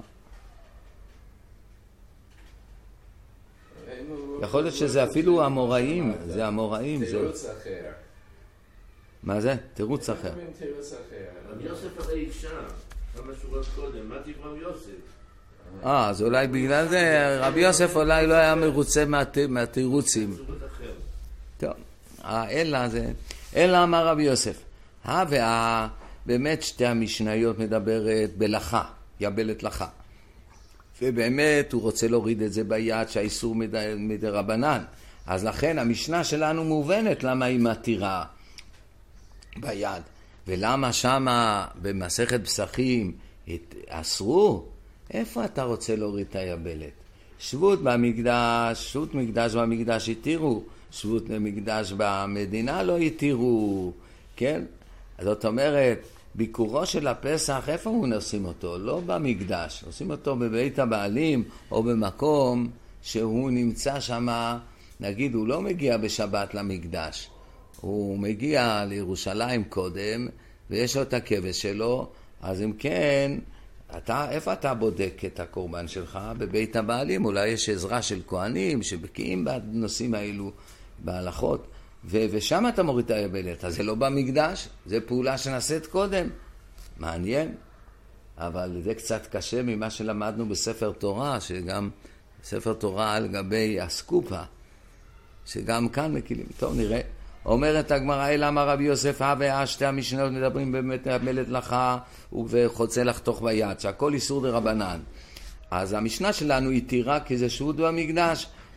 יכול להיות שזה אפילו המוראים, זה המוראים. תירוץ אחר. מה זה? תירוץ אחר. תירוץ אחר. רבי יוסף הרי אישה, כמה שורות קודם, מה טיב רבי יוסף? אה, אז אולי בגלל זה רבי יוסף אולי לא היה מרוצה מהתירוצים. טוב, אלא זה, אלא אמר רבי יוסף, הא והא, באמת שתי המשניות מדברת בלכה, יבלת לכה. ובאמת הוא רוצה להוריד את זה ביד שהאיסור מדרבנן. אז לכן המשנה שלנו מובנת למה היא מתירה ביד. ולמה שמה במסכת פסחים אסרו? איפה אתה רוצה להוריד את היבלת? שבות במקדש, שבות מקדש במקדש התירו, שבות במקדש במדינה לא התירו, כן? זאת אומרת, ביקורו של הפסח, איפה הוא נשים אותו? לא במקדש, עושים אותו בבית הבעלים או במקום שהוא נמצא שם, נגיד הוא לא מגיע בשבת למקדש, הוא מגיע לירושלים קודם ויש לו את הכבש שלו, אז אם כן, אתה, איפה אתה בודק את הקורבן שלך? בבית הבעלים, אולי יש עזרה של כהנים שבקיאים בנושאים האלו בהלכות, ו- ושם אתה מוריד את היבלת, אז זה לא במקדש, זה פעולה שנעשית קודם. מעניין, אבל זה קצת קשה ממה שלמדנו בספר תורה, שגם ספר תורה על גבי הסקופה, שגם כאן מקילים. טוב, נראה. אומרת הגמרא, אלא אמר רבי יוסף, הא והא, שתי המשניות מדברים באמת יבלת לכה וחוצה לחתוך ביד, שהכל איסור דרבנן. אז המשנה שלנו היא תירה כי זה שבות במקדש,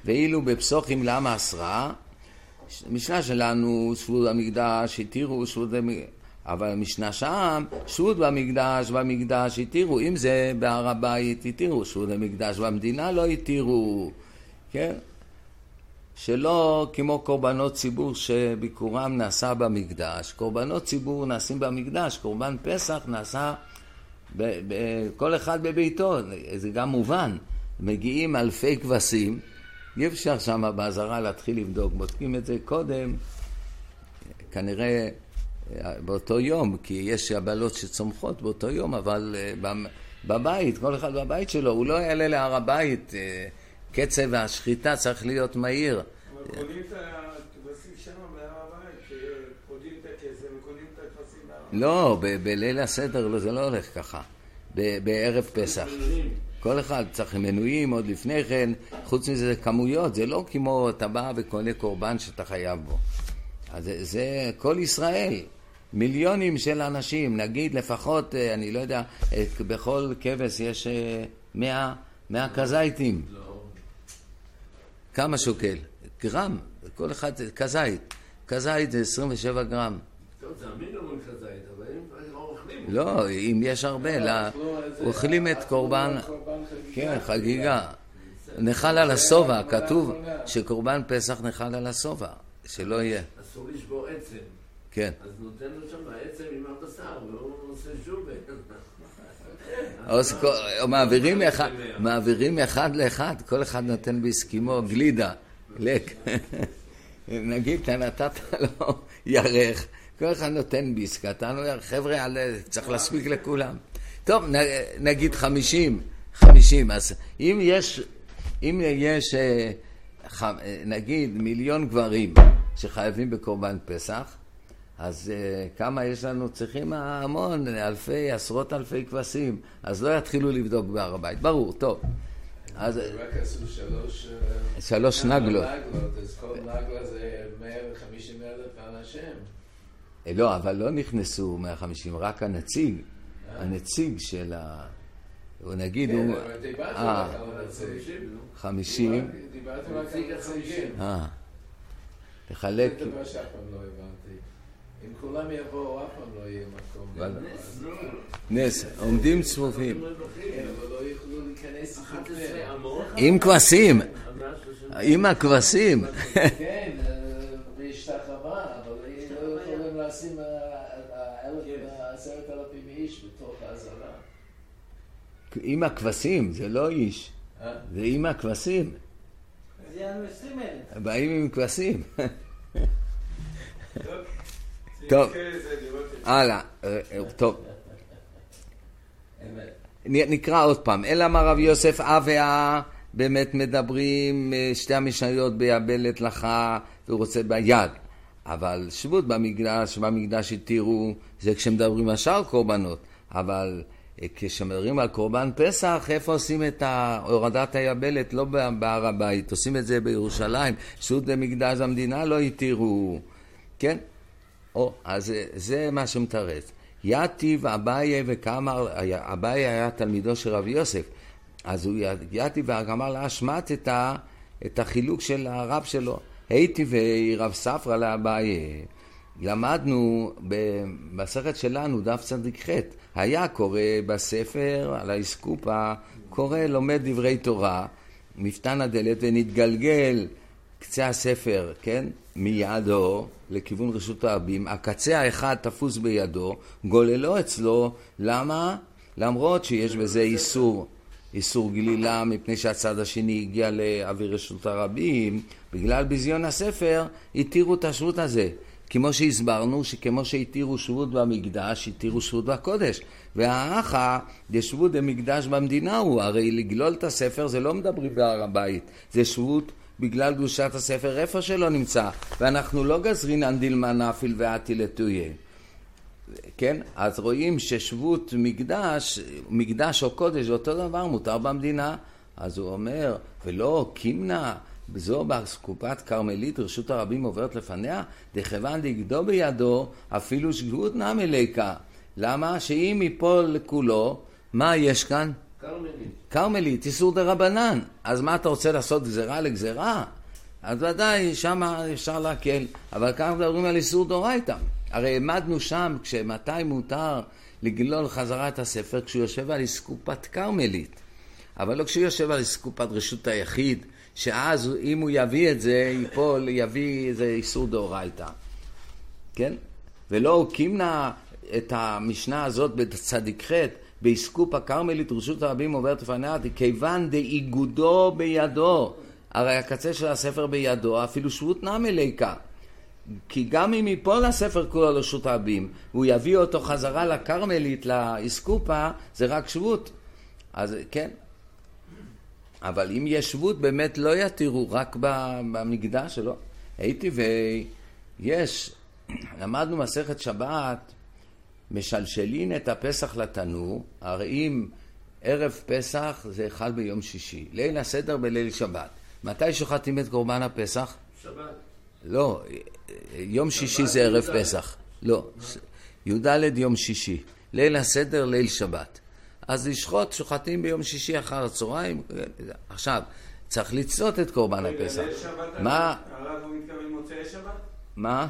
ואילו בפסוחים למה עשרה, המשנה שלנו שבו במקדש התירו, שבו במקדש, אבל המשנה שם, שבו במקדש, במקדש התירו, אם זה בהר הבית התירו, שבו במקדש במדינה לא התירו, כן? שלא כמו קורבנות ציבור שביקורם נעשה במקדש, קורבנות ציבור נעשים במקדש, קורבן פסח נעשה ב- ב- כל אחד בביתו, זה גם מובן, מגיעים אלפי כבשים, אי אפשר שם בעזרה להתחיל לבדוק, בודקים את זה קודם, כנראה באותו יום, כי יש הבלות שצומחות באותו יום, אבל בבית, כל אחד בבית שלו, הוא לא יעלה להר הבית, קצב השחיטה צריך להיות מהיר. אבל קונים את הכבשים שם בהר הבית, קונים את הכסף וקונים את הכבשים בהר הבית. לא, ב- בליל הסדר זה לא הולך ככה, ב- בערב פסח. כל אחד צריך מנויים עוד לפני כן, חוץ מזה זה כמויות, זה לא כמו אתה בא וקונה קורבן שאתה חייב בו. אז זה, זה כל ישראל, מיליונים של אנשים, נגיד לפחות, אני לא יודע, בכל כבש יש מאה, מאה כזיתים. כמה שוקל? גרם, כל אחד כזית. כזית זה עשרים ושבע גרם. טוב, זה המינימום כזית, אבל אם לא אוכלים. לא, אם יש הרבה, לא, אוכלים את קורבן, כן, חגיגה. נחל על הסובה, כתוב שקורבן פסח נחל על הסובה, שלא יהיה. אסור לשבור עצם. כן. אז נותן לו שם העצם עם הבשר, והוא עושה ז'ובה. אז מעבירים אחד, מעבירים אחד לאחד, כל אחד נותן בהסכימו גלידה, לק. נגיד, אתה נתת לו ירך, כל אחד נותן ביס, קטן, חבר'ה, צריך להספיק לכולם. טוב, נגיד חמישים, חמישים, אז אם יש, אם יש, נגיד, מיליון גברים שחייבים בקורבן פסח, אז uh, כמה יש לנו? צריכים המון, אלפי, עשרות אלפי כבשים, אז לא יתחילו לבדוק בהר הבית, ברור, טוב. אז רק עשו שלוש... שלוש נגלות. אז כל נגלה זה מאה וחמישים אלף אנשים. לא, אבל לא נכנסו מאה וחמישים, רק הנציג, הנציג של ה... הוא נגיד, הוא... כן, דיברתי רק על הנציג. חמישים. דיברתי רק על הנציגים. אה. לחלק... זה דבר שאף פעם לא הבנתי. אם כולם יבואו, אף פעם לא יהיה מקום. נס, עומדים צפופים. כן, אבל לא יוכלו להיכנס איתו. עם כבשים. עם הכבשים. כן, בהשתחווה, אבל לא יכולים לשים עשרת אלפים איש בתוך העזרה. עם הכבשים, זה לא איש. זה עם הכבשים. זה יענו עשרים אלף. באים עם כבשים. טוב, הלאה, טוב. נקרא עוד פעם. אלא מה רב יוסף אביה באמת מדברים שתי המשניות ביבלת לך ורוצה ביד. אבל שבות במקדש, במקדש התירו, זה כשמדברים על שאר קורבנות. אבל כשמדברים על קורבן פסח, איפה עושים את הורדת היבלת? לא בהר הבית, עושים את זה בירושלים. שבות במקדש המדינה לא התירו. כן? או, אז זה מה שמתרץ. יתיב אביי וכאמר, אביי היה תלמידו של רבי יוסף, אז הוא יתיב ואמר לה, שמעת את, ה, את החילוק של הרב שלו. הייתי ורב ספרא לאביי. למדנו במסכת שלנו, דף צדיק ח', היה קורא בספר, על האסקופה, קורא, לומד דברי תורה, מפתן הדלת ונתגלגל קצה הספר, כן? מידו לכיוון רשות הרבים, הקצה האחד תפוס בידו, גוללו אצלו, למה? למרות שיש בזה איסור, איסור גלילה, מפני שהצד השני הגיע לאוויר רשות הרבים, בגלל בזיון הספר, התירו את השבות הזה. כמו שהסברנו, שכמו שהתירו שבות במקדש, התירו שבות בקודש. והאחה, דשבות במקדש במדינה הוא, הרי לגלול את הספר זה לא מדברים בהר הבית, זה שבות בגלל קדושת הספר איפה שלא נמצא, ואנחנו לא גזרין אנדילמן נפיל ועתי לתויה. כן? אז רואים ששבות מקדש, מקדש או קודש, אותו דבר מותר במדינה. אז הוא אומר, ולא קימנה, זו באסקופת קרמלית רשות הרבים עוברת לפניה, דכיוון דגדו בידו, אפילו שבות נמי ליקה. למה? שאם ייפול לכולו, מה יש כאן? כרמלית. כרמלית, איסור דרבנן. אז מה אתה רוצה לעשות גזרה לגזרה? אז ודאי, שם אפשר להקל. אבל כאן מדברים על איסור דאורייתא. הרי העמדנו שם, כשמתי מותר לגלול חזרה את הספר, כשהוא יושב על אסקופת כרמלית. אבל לא כשהוא יושב על אסקופת רשות היחיד, שאז אם הוא יביא את זה, ייפול, יביא איזה איסור דאורייתא. כן? ולא הוקימנה את המשנה הזאת בצדיק ח' באסקופ הכרמלית רשות הרבים עוברת לפניה, כיוון דאיגודו בידו. הרי הקצה של הספר בידו, אפילו שבות נמי ליקה. כי גם אם ייפול הספר כולו לרשות הרבים, הוא יביא אותו חזרה לכרמלית, לאסקופה, זה רק שבות. אז כן. אבל אם יש שבות, באמת לא יתירו, רק במקדש שלו. הייתי ויש, למדנו מסכת שבת, משלשלין את הפסח לתנור, הרי אם ערב פסח זה חל ביום שישי, ליל הסדר בליל שבת. מתי שוחטים את קורבן הפסח? שבת. לא, יום שישי זה ערב פסח. לא, י"ד יום שישי, ליל הסדר, ליל שבת. אז לשחוט שוחטים ביום שישי אחר הצהריים. עכשיו, צריך לצלות את קורבן הפסח. ליל שבת, מה? הרב הוא מתכוון מוצאי שבת? מה?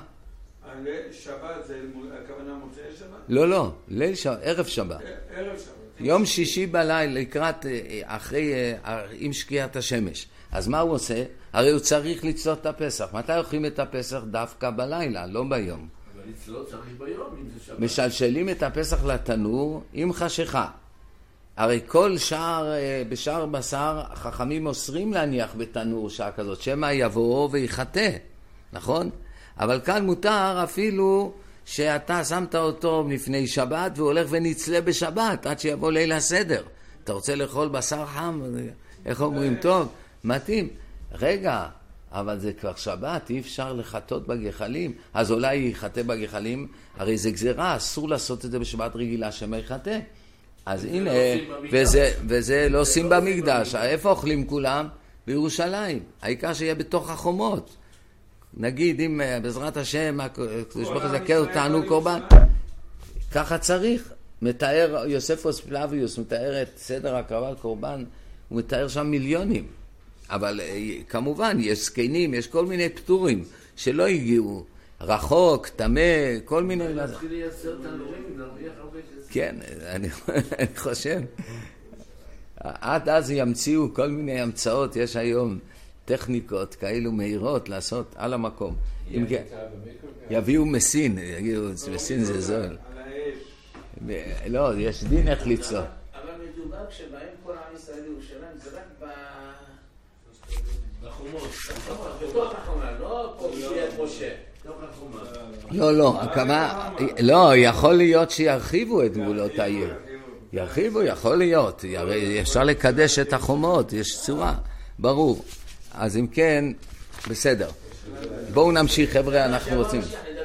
שבת זה הכוונה מוצאי שבת? לא, לא, ליל שבת, ערב שבת. ערב שבת. יום שישי בלילה, לקראת, אחרי, עם שקיעת השמש. אז מה הוא עושה? הרי הוא צריך לצלות את הפסח. מתי אוכלים את הפסח? דווקא בלילה, לא ביום. אבל לצלות צריך ביום, אם זה שבת. משלשלים את הפסח לתנור עם חשיכה. הרי כל שער, בשער בשר, חכמים אוסרים להניח בתנור שעה כזאת, שמא יבוא ויחטא, נכון? אבל כאן מותר אפילו שאתה שמת אותו לפני שבת והוא הולך ונצלה בשבת עד שיבוא ליל הסדר. אתה רוצה לאכול בשר חם? איך אומרים? טוב, מתאים. רגע, אבל זה כבר שבת, אי אפשר לחטות בגחלים. אז אולי יחטא בגחלים, הרי זה גזירה, אסור לעשות את זה בשבת רגילה שמא יחטא. אז הנה, וזה, וזה לא עושים במקדש. איפה אוכלים כולם? בירושלים. העיקר שיהיה בתוך החומות. נגיד, אם בעזרת השם, הקדוש ברוך הוא יזכה אותנו קורבן, ככה צריך. מתאר, יוספוס פלביוס מתאר את סדר הקרבת קורבן, הוא מתאר שם מיליונים. אבל כמובן, יש זקנים, יש כל מיני פטורים שלא הגיעו. רחוק, תמה, כל מיני... להתחיל לייצר תנורים, להרוויח הרבה כסף. כן, אני חושב. עד אז ימציאו כל מיני המצאות, יש היום טכניקות כאלו מהירות לעשות על המקום. אם כן, יביאו מסין, יגידו, מסין זה זול. לא, יש דין איך לצלול. אבל מדובר כשבאים כל עם ישראל לירושלים, זה רק ב... בחומות. בתוך החומה, לא פה ביד משה. לא, לא, הכמה, לא, יכול להיות שירחיבו את גבולות העיר. ירחיבו, יכול להיות. אפשר לקדש את החומות, יש צורה, ברור. אז אם כן, בסדר. בואו נמשיך, חבר'ה, אנחנו רוצים.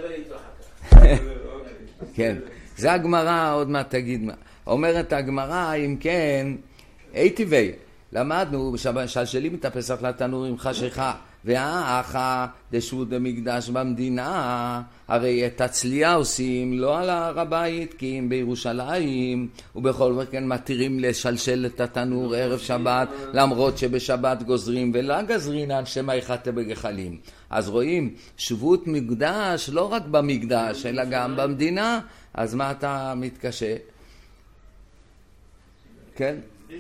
כן, זה הגמרא, עוד מעט תגיד מה. אומרת הגמרא, אם כן, היטיבי, למדנו, שלשלים את הפסח לתנור עם חשיכה, והאחה דשבות במקדש במדינה, הרי את הצלייה עושים לא על הר הבית, כי אם בירושלים, ובכל מקרה מתירים לשלשל את התנור ערב שבת, למרות שבשבת גוזרים ולא גזרינן שמא יחטא בגחלים. אז רואים, שבות מקדש לא רק במקדש, אלא גם במדינה, אז מה אתה מתקשה? כן?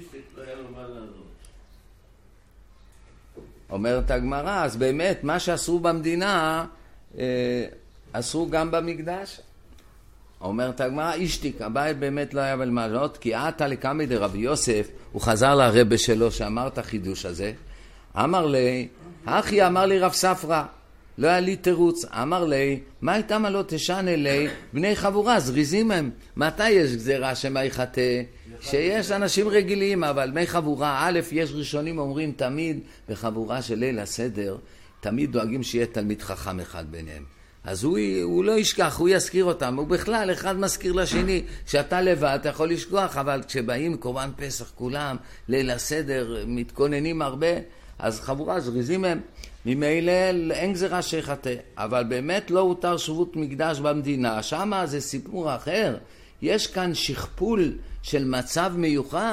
אומרת הגמרא, אז באמת מה שעשו במדינה אה, עשו גם במקדש. אומרת הגמרא, אישתיק, הבית באמת לא היה בלמנות, כי עתה לקמי דרבי יוסף, הוא חזר לרבא שלו שאמר את החידוש הזה, אמר לי, אחי אמר לי רב ספרא, לא היה לי תירוץ, אמר לי, מה הייתה מה לא תשנה לי, בני חבורה, זריזים הם, מתי יש גזירה שמא יחטא? שיש אנשים רגילים, אבל מי חבורה, א', יש ראשונים אומרים תמיד, בחבורה של ליל הסדר, תמיד דואגים שיהיה תלמיד חכם אחד ביניהם. אז הוא, הוא לא ישכח, הוא יזכיר אותם, הוא בכלל אחד מזכיר לשני, שאתה לבד, אתה יכול לשכוח, אבל כשבאים קורבן פסח כולם, ליל הסדר, מתכוננים הרבה, אז חבורה זריזים הם, ממילא אין גזירה שיחטא, אבל באמת לא הותר שבות מקדש במדינה, שמה זה סיפור אחר, יש כאן שכפול של מצב מיוחד,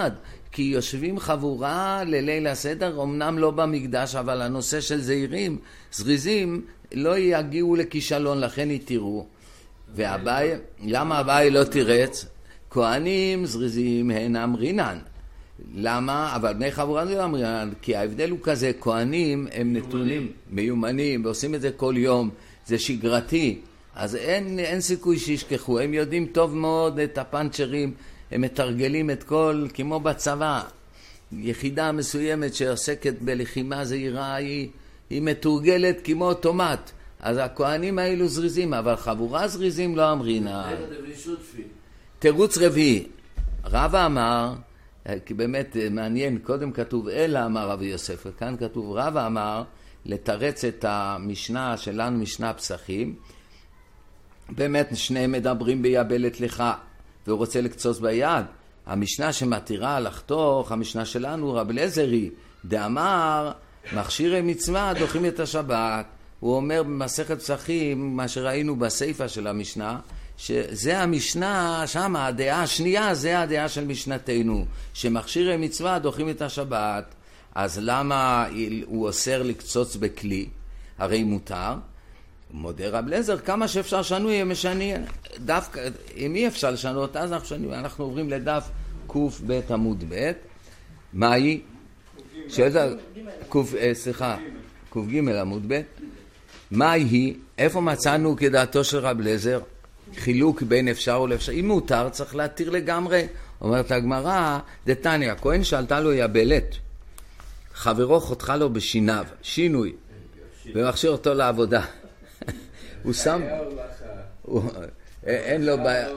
כי יושבים חבורה לליל הסדר, אמנם לא במקדש, אבל הנושא של זהירים, זריזים, לא יגיעו לכישלון, לכן יתירו. והבאי, למה הבאי לא תירץ? כהנים זריזים הן אמרינן. למה? אבל בני חבורה לא אמרינן, כי ההבדל הוא כזה, כהנים הם נתונים מיומנים, ועושים את זה כל יום, זה שגרתי, אז אין, אין סיכוי שישכחו, הם יודעים טוב מאוד את הפנצ'רים, הם מתרגלים את כל, כמו בצבא, יחידה מסוימת שעוסקת בלחימה זהירה, היא, היא מתורגלת כמו אוטומט, אז הכהנים האלו זריזים, אבל חבורה זריזים לא אמרינה. תירוץ רביעי, רבא אמר, כי באמת מעניין, קודם כתוב אלה אמר רבי יוסף, וכאן כתוב רבא אמר, לתרץ את המשנה שלנו, משנה פסחים, באמת שניהם מדברים ביבלת לך, והוא רוצה לקצוץ ביד. המשנה שמתירה לחתוך, המשנה שלנו, רב אליעזרי, דאמר, מכשירי מצווה דוחים את השבת. הוא אומר במסכת פסחים, מה שראינו בסיפא של המשנה, שזה המשנה, שם הדעה השנייה, זה הדעה של משנתנו, שמכשירי מצווה דוחים את השבת. אז למה הוא אוסר לקצוץ בכלי? הרי מותר. מודה רב אליעזר, כמה שאפשר שנו יהיה משני. דווקא, אם אי אפשר לשנות, אז אנחנו שנו. אנחנו עוברים לדף קוף בית עמוד בית. מה היא? קוף, סליחה, קוף ג' עמוד בית. מה היא? איפה מצאנו כדעתו של רב אליעזר? חילוק בין אפשר ולאפשר. אם מותר, צריך להתיר לגמרי. אומרת הגמרא, דתניא, הכהן שאלתה לו יבלת. חברו חותכה לו בשיניו, שינוי, ומכשיר אותו לעבודה. הוא שם... אין לו בעיה...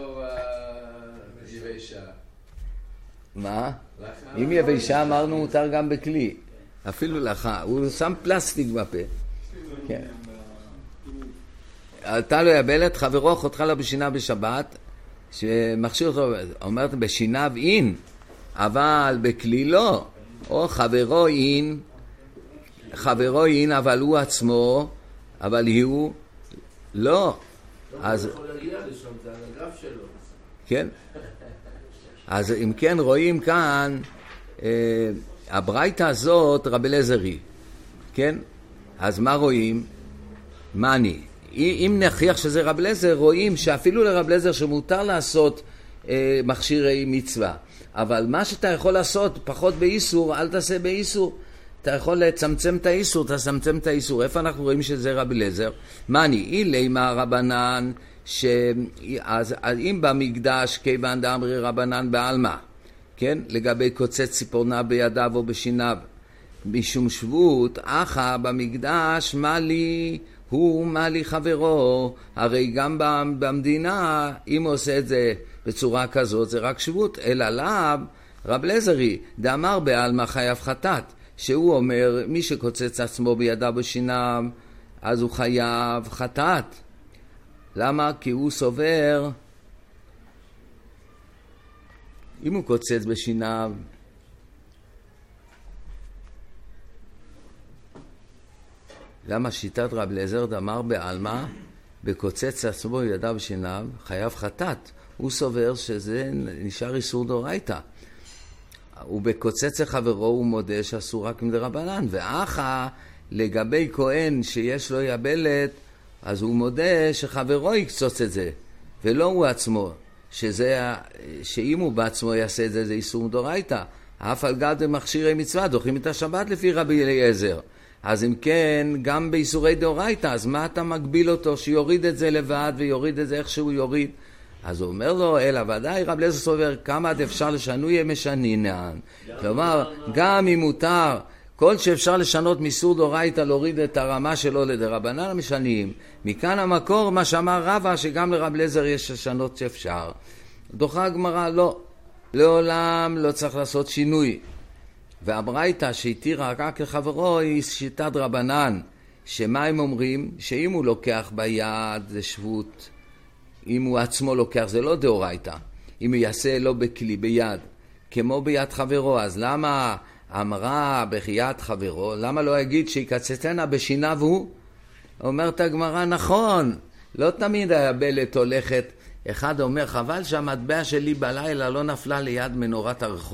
מה? אם יבשה אמרנו מותר גם בכלי, אפילו לך, הוא שם פלסטיק בפה. כן. עלתה לו יבלת, חברו חותכה לו בשיניו בשבת, שמכשיר אותו, אומרת בשיניו אין, אבל בכלי לא. או חברו אין, חברו אין, אבל הוא עצמו, אבל הוא לא. אז... כן. אז אם כן רואים כאן, אה, הברייתא הזאת רב אליעזרי, כן? אז מה רואים? מה אני? אם נכריח שזה רב אליעזר, רואים שאפילו לרב אליעזר שמותר לעשות אה, מכשירי מצווה. אבל מה שאתה יכול לעשות פחות באיסור, אל תעשה באיסור. אתה יכול לצמצם את האיסור, תצמצם את האיסור. איפה אנחנו רואים שזה רבי אליעזר? מה אני? אילי מה רבנן, ש... אז, אז אם במקדש כיוון דאמרי רבנן בעלמא, כן? לגבי קוצץ ציפורנה בידיו או בשיניו, משום שבות, אחא במקדש מה לי, הוא מה לי חברו. הרי גם במדינה, אם הוא עושה את זה בצורה כזאת, זה רק שבות, אלא לאו, רב אליעזרי, דאמר בעלמא חייב חטאת, שהוא אומר, מי שקוצץ עצמו בידיו בשיניו, אז הוא חייב חטאת. למה? כי הוא סובר, אם הוא קוצץ בשיניו, למה שיטת רב אליעזר דאמר בעלמא, בקוצץ עצמו בידיו בשיניו, חייב חטאת. הוא סובר שזה נשאר איסור דאורייתא. הוא בקוצץ לחברו, הוא מודה שאסור רק מדרבנן. ואחא לגבי כהן שיש לו יבלת, אז הוא מודה שחברו יקצוץ את זה, ולא הוא עצמו. שזה, שאם הוא בעצמו יעשה את זה, זה איסור דאורייתא. אף על גב במכשירי מצווה דוחים את השבת לפי רבי אליעזר. אז אם כן, גם באיסורי דאורייתא, אז מה אתה מגביל אותו שיוריד את זה לבד ויוריד את זה איך שהוא יוריד? אז הוא אומר לו, אלא ודאי רב אליעזר סובר, כמה עד אפשר לשנוי משנינן. כלומר, גם אם מותר, כל שאפשר לשנות מאיסור דאורייתא, להוריד את הרמה שלו לדרבנן משנים. מכאן המקור, מה שאמר רבא, שגם לרב אליעזר יש לשנות שאפשר. דוחה הגמרא, לא. לעולם לא צריך לעשות שינוי. והברייתא שהתירה רק לחברו היא שיטת רבנן. שמה הם אומרים? שאם הוא לוקח ביד זה שבות. אם הוא עצמו לוקח, זה לא דאורייתא. אם הוא יעשה לא בכלי, ביד, כמו ביד חברו, אז למה אמרה ביד חברו, למה לא יגיד שיקצצנה בשיניו הוא? אומרת הגמרא, נכון, לא תמיד היבלת הולכת. אחד אומר, חבל שהמטבע שלי בלילה לא נפלה ליד מנורת הרחוב.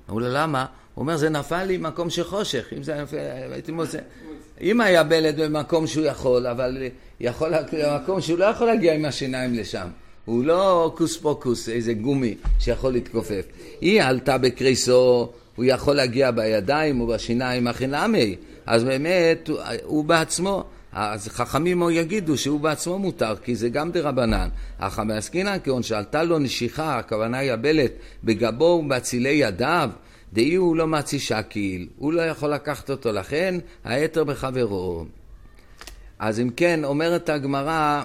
אמרו לו, למה? הוא אומר, זה נפל לי מקום שחושך, אם זה נפל, הייתי מוצא. אם היה בלד במקום שהוא יכול, אבל יכול, במקום שהוא לא יכול להגיע עם השיניים לשם. הוא לא קוס פוקוס, איזה גומי שיכול להתכופף. היא עלתה בקריסו, הוא יכול להגיע בידיים או בשיניים החינמי. אז באמת הוא, הוא בעצמו, אז חכמים או יגידו שהוא בעצמו מותר, כי זה גם דרבנן. אך המעסקינן כהון שעלתה לו נשיכה, הכוונה היא הבלט, בגבו ובצילי ידיו, דאי הוא לא מצי שקיל, הוא לא יכול לקחת אותו, לכן היתר בחברו. אז אם כן, אומרת הגמרא,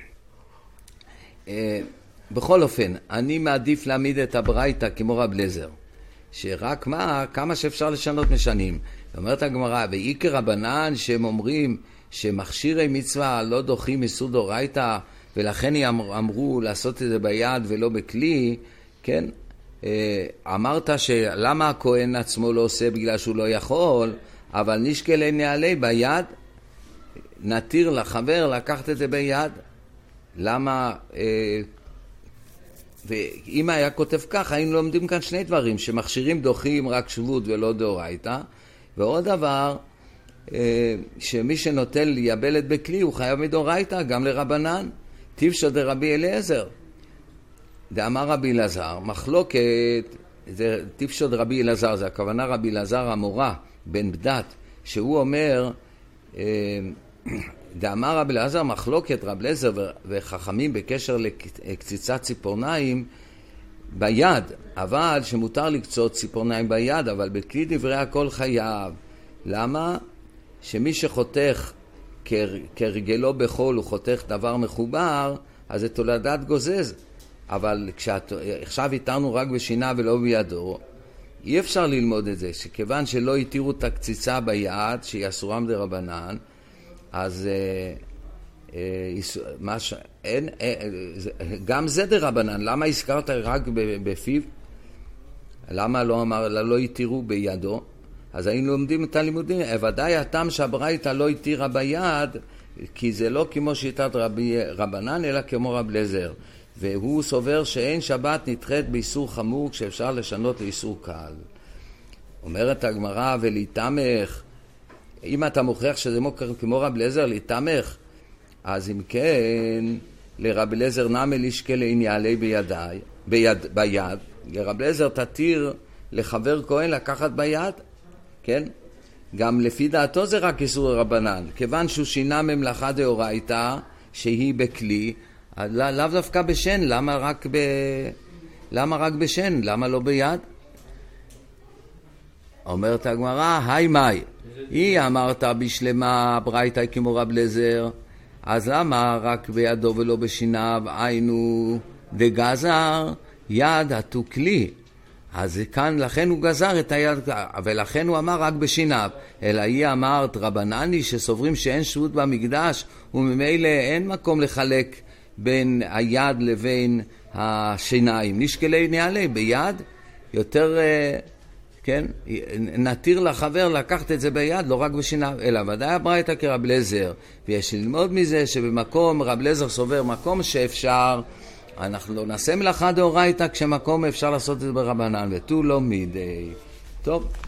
בכל אופן, אני מעדיף להעמיד את הברייתא כמו רב אליעזר, שרק מה, כמה שאפשר לשנות משנים. אומרת הגמרא, ועיקר רבנן שהם אומרים שמכשירי מצווה לא דוחים איסור דאורייתא, ולכן אמרו לעשות את זה ביד ולא בכלי, כן? אמרת שלמה הכהן עצמו לא עושה בגלל שהוא לא יכול, אבל נשקל נעלי ביד, נתיר לחבר לקחת את זה ביד. למה, ואם היה כותב כך, היינו לומדים כאן שני דברים, שמכשירים דוחים רק שבות ולא דאורייתא, ועוד דבר, שמי שנוטל ליבלת בכלי הוא חייב מדאורייתא, גם לרבנן, טיפשא דרבי אליעזר. דאמר רבי אלעזר, מחלוקת, זה טיפשא דרבי אלעזר, זה הכוונה רבי אלעזר המורה, בן בדת, שהוא אומר, דאמר רבי אלעזר, מחלוקת רבי אליעזר וחכמים בקשר לקציצת ציפורניים ביד, אבל שמותר לקצות ציפורניים ביד, אבל בכלי דברי הכל חייב. למה? שמי שחותך כרגלו בחול, הוא חותך דבר מחובר, אז זה תולדת גוזז. אבל כשאת, עכשיו התרנו רק בשינה ולא בידו, אי אפשר ללמוד את זה, שכיוון שלא התירו את הקציצה ביד, שהיא אסורה מדרבנן, אז אה, אה, מה ש... אין, אה, גם זה דרבנן. למה הזכרת רק בפיו? למה לא אמר, לא התירו בידו? אז היינו לומדים את הלימודים. ודאי הטעם שהברייתא לא התירה ביד, כי זה לא כמו שיטת רבי, רבנן, אלא כמו רב אליעזר. והוא סובר שאין שבת נדחית באיסור חמור כשאפשר לשנות לאיסור קל. אומרת הגמרא, ולהתמך, אם אתה מוכיח שזה כמו רב אליעזר, להתמך, אז אם כן, לרב אליעזר נמי לישקל אין יעלה בידי, ביד, ביד, לרב אליעזר תתיר לחבר כהן לקחת ביד, כן? גם לפי דעתו זה רק איסור רבנן, כיוון שהוא שינה ממלאכה דאורייתא שהיא בכלי, לא, לאו דווקא בשן, למה רק, ב... למה רק בשן? למה לא ביד? אומרת הגמרא, היי מאי, היא אמרת בשלמה ברייתא כמו רב אליעזר, אז למה רק בידו ולא בשיניו? היינו דגזר יד התו כלי. אז כאן לכן הוא גזר את היד, ולכן הוא אמר רק בשיניו. אלא היא אמרת רבנני שסוברים שאין שבות במקדש, וממילא אין מקום לחלק בין היד לבין השיניים. נשקלי נעלי ביד, יותר, כן, נתיר לחבר לקחת את זה ביד, לא רק בשיניים, אלא ודאי הברייתא כרב אליעזר. ויש ללמוד מזה שבמקום, רב אליעזר סובר מקום שאפשר, אנחנו לא נעשה מלאכה דאורייתא כשמקום אפשר לעשות את זה ברבנן, ותו לא מידי. טוב.